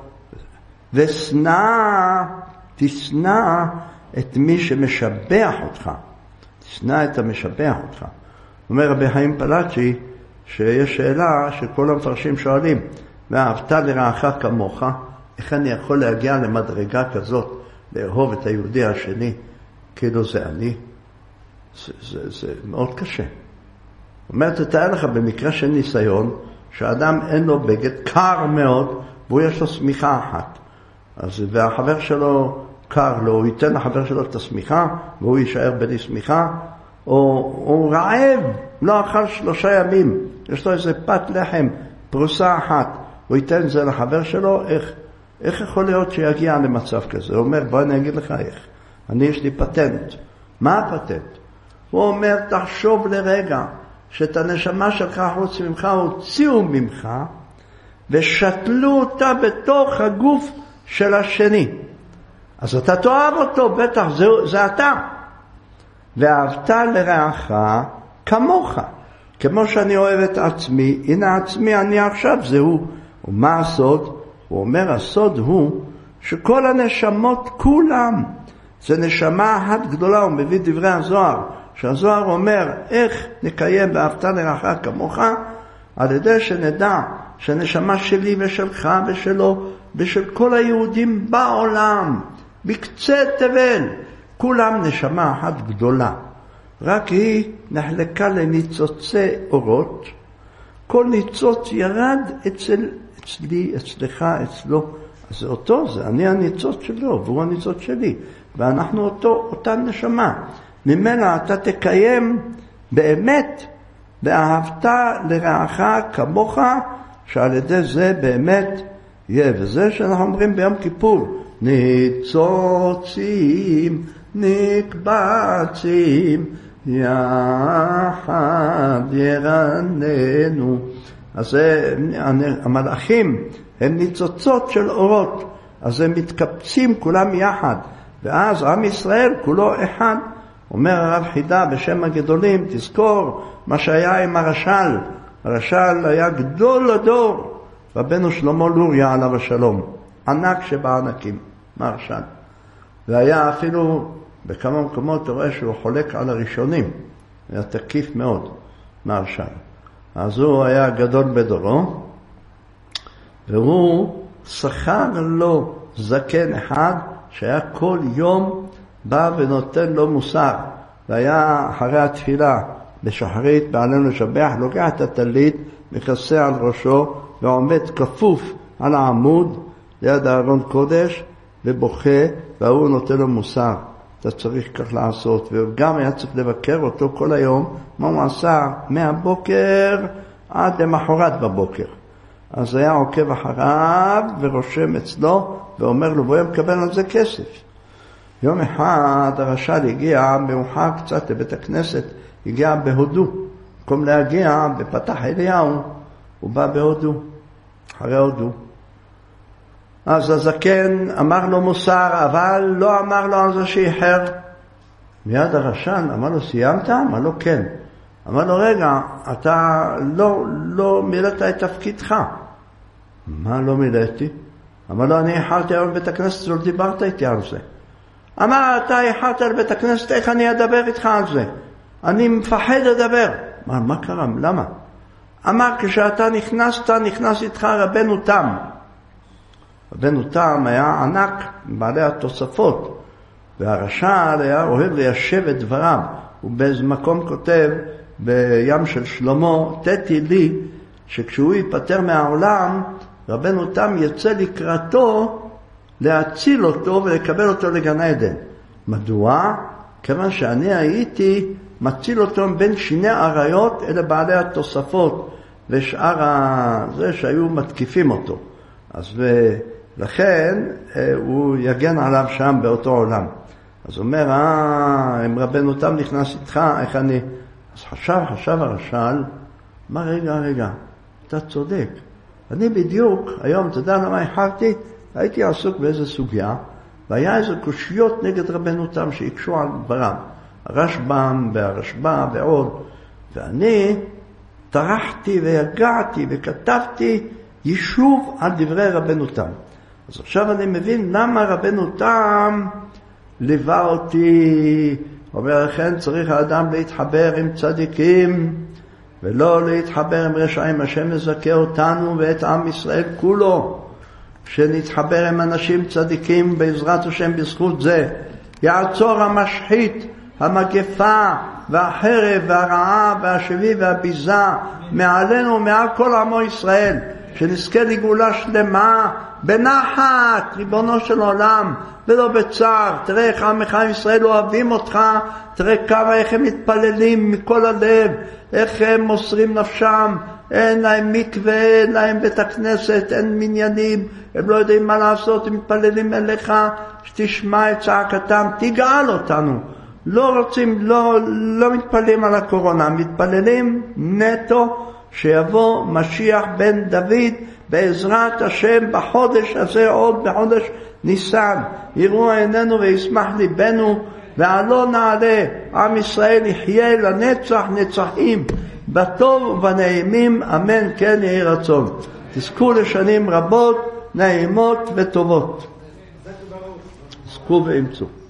תשנא את מי שמשבח אותך. תשנא את המשבח אותך. אומר רבי חיים פלאצ'י שיש שאלה שכל המפרשים שואלים, ואהבת לרעך כמוך, איך אני יכול להגיע למדרגה כזאת, לאהוב את היהודי השני, כאילו זה אני? זה מאוד קשה. אומר, תתאר לך במקרה של ניסיון, שאדם אין לו בגד קר מאוד, והוא יש לו סמיכה אחת. והחבר שלו קר לו, הוא ייתן לחבר שלו את הסמיכה, והוא יישאר בלי סמיכה, או הוא רעב, לא אכל 3 ימים, יש לו איזה פת לחם, פרוסה אחת, הוא ייתן זה לחבר שלו, איך יכול להיות שיגיע למצב כזה? הוא אומר, בוא אני אגיד לך איך, יש לי פטנט. מה הפטנט? הוא אומר, תחשוב לרגע, שאת הנשמה שלך חוץ ממך הוציאו ממך, ושתלו אותה בתוך הגוף של השני. אז אתה תאהב אותו, בטח, זה אתה. ואהבת לרעך כמוך. כמו שאני אוהב את עצמי, הנה עצמי אני עכשיו, זהו. ומה הסוד? הוא אומר, הסוד הוא שכל הנשמות כולם, זה נשמה אחת גדולה. הוא מביא דברי הזוהר, שהזוהר אומר, איך נקיים ואהבת לרעך כמוך? על ידי שנדע שהנשמה שלי ושלך ושלו ושל כל היהודים בעולם, בקצה תבל, כולם נשמה אחת גדולה. רק היא נחלקה לניצוצי אורות. כל ניצוץ ירד אצלי, אצלך, אצלו. אז זה אותו, זה אני הניצוץ שלו, והוא הניצוץ שלי. ואנחנו אותה נשמה. ממנה אתה תקיים באמת, ואהבת לרעך כמוך, שעל ידי זה באמת יהיה. וזה שאנחנו אומרים ביום כיפור, ניצוצים נקבצים יחד ירננו. אז המלאכים הם ניצוצות של אורות, אז הם מתקבצים כולם יחד, ואז עם ישראל כולו אחד. אומר הרב חידה בשם הגדולים, תזכור מה שהיה עם הרש"ל. הרש"ל היה גדול הדור, רבנו שלמה לוריה עליו השלום, ענק שבענקים, מהרש"ל. והיה אפילו בכמה מקומות אתה רואה שהוא חולק על הראשונים, היה תקיף מאוד מהרש"ל. אז הוא היה גדול בדורו, והוא שכר לו זקן אחד שהיה כל יום בא ונותן לו מוסר. והיה אחרי התפילה בשחרית בעלינו לשבח, לוקח את הטלית, מכסה על ראשו ועומד כפוף על העמוד ליד הארון קודש ובוכה, והוא נותן לו מוסר, אתה צריך כך לעשות. וגם היה צריך לבקר אותו כל היום, מה הוא עשה מהבוקר עד למחרת בבוקר. אז היה עוקב אחריו ורושם אצלו ואומר לו, והוא מקבל על זה כסף. יום אחד הרש"ל הגיע מאוחר קצת לבית הכנסת, הגיע בהודו. במקום להגיע בפתח אליהו, הוא בא בהודו, אחרי הודו. אז הזקן אמר לו מוסר, אבל לא אמר לו על זה שאיחר. מיד הרש"ל אמר לו, סיימת? אמר לו, כן. אמר לו, רגע, אתה לא מילאת את תפקידך. מה לא מילאתי? אמר לו, אני איחרתי היום בבית הכנסת, לא דיברת איתי על זה. אמר, אתה איחרת לבית הכנסת, איך אני אדבר איתך על זה? אני מפחד לדבר. אמר, מה קרה? למה? אמר, כשאתה נכנס איתך רבנו תם. רבנו תם היה ענק, בעלי התוספות, והרש"ל היה אוהב ליישב את דבריו. הוא באיזה מקום כותב, בים של שלמה, תתי לי, שכשהוא ייפטר מהעולם, רבנו תם יצא לקראתו, להציל אותו ולקבל אותו לגן עדן. מדוע? כיוון שאני הייתי מציל אותו בין שני עריות, אלה בעלי התוספות, ושאר זה שהיו מתקיפים אותו. אז לכן הוא יגן עליו שם באותו עולם. אז הוא אומר, אם רבנו תם נכנס איתך, איך אני... אז חשב הרש"ל, מה רגע, אתה צודק. אני בדיוק, היום, אתה יודע למה איחרתי? הייתי עסוק באיזו סוגיה, והיה איזה קושיות נגד רבנו תם שיקשו על דבריו. הרשב"ם והרשב"א ועוד. ואני טרחתי והגעתי וכתבתי יישוב על דברי רבנו תם. אז עכשיו אני מבין למה רבנו תם ליווה אותי. אומר לכן צריך האדם להתחבר עם צדיקים ולא להתחבר עם רשעים. השם מזכה אותנו ואת עם ישראל כולו שנתחבר עם אנשים צדיקים בעזרת השם. בזכות זה יעצור המשחית, המגפה והחרב והרעה והשבי והביזה מעלינו ומעל כל עמו ישראל, שנזכה לגאולה שלמה בנחת ריבונו של עולם ולא בצער. תראה איך עמך ישראל אוהבים אותך, תראה כמה איך הם מתפללים מכל הלב, איך הם מוסרים נפשם. אין להם מקווה, אין להם בית הכנסת, אין מניינים, הם לא יודעים מה לעשות, הם מתפללים אליך שתשמע את צעקתם, תגאל אותנו. לא רוצים, לא מתפללים על הקורונה, מתפללים נטו שיבוא משיח בן דוד בעזרת השם בחודש הזה, עוד בחודש ניסן. יראו עינינו וישמח ליבנו, ועלו נעלה, עם ישראל יחיה לנצח נצחים, בטוב ובנעימים, אמן כן יהי רצון. תזכו לשנים רבות, נעימות וטובות. זכו ואמצו.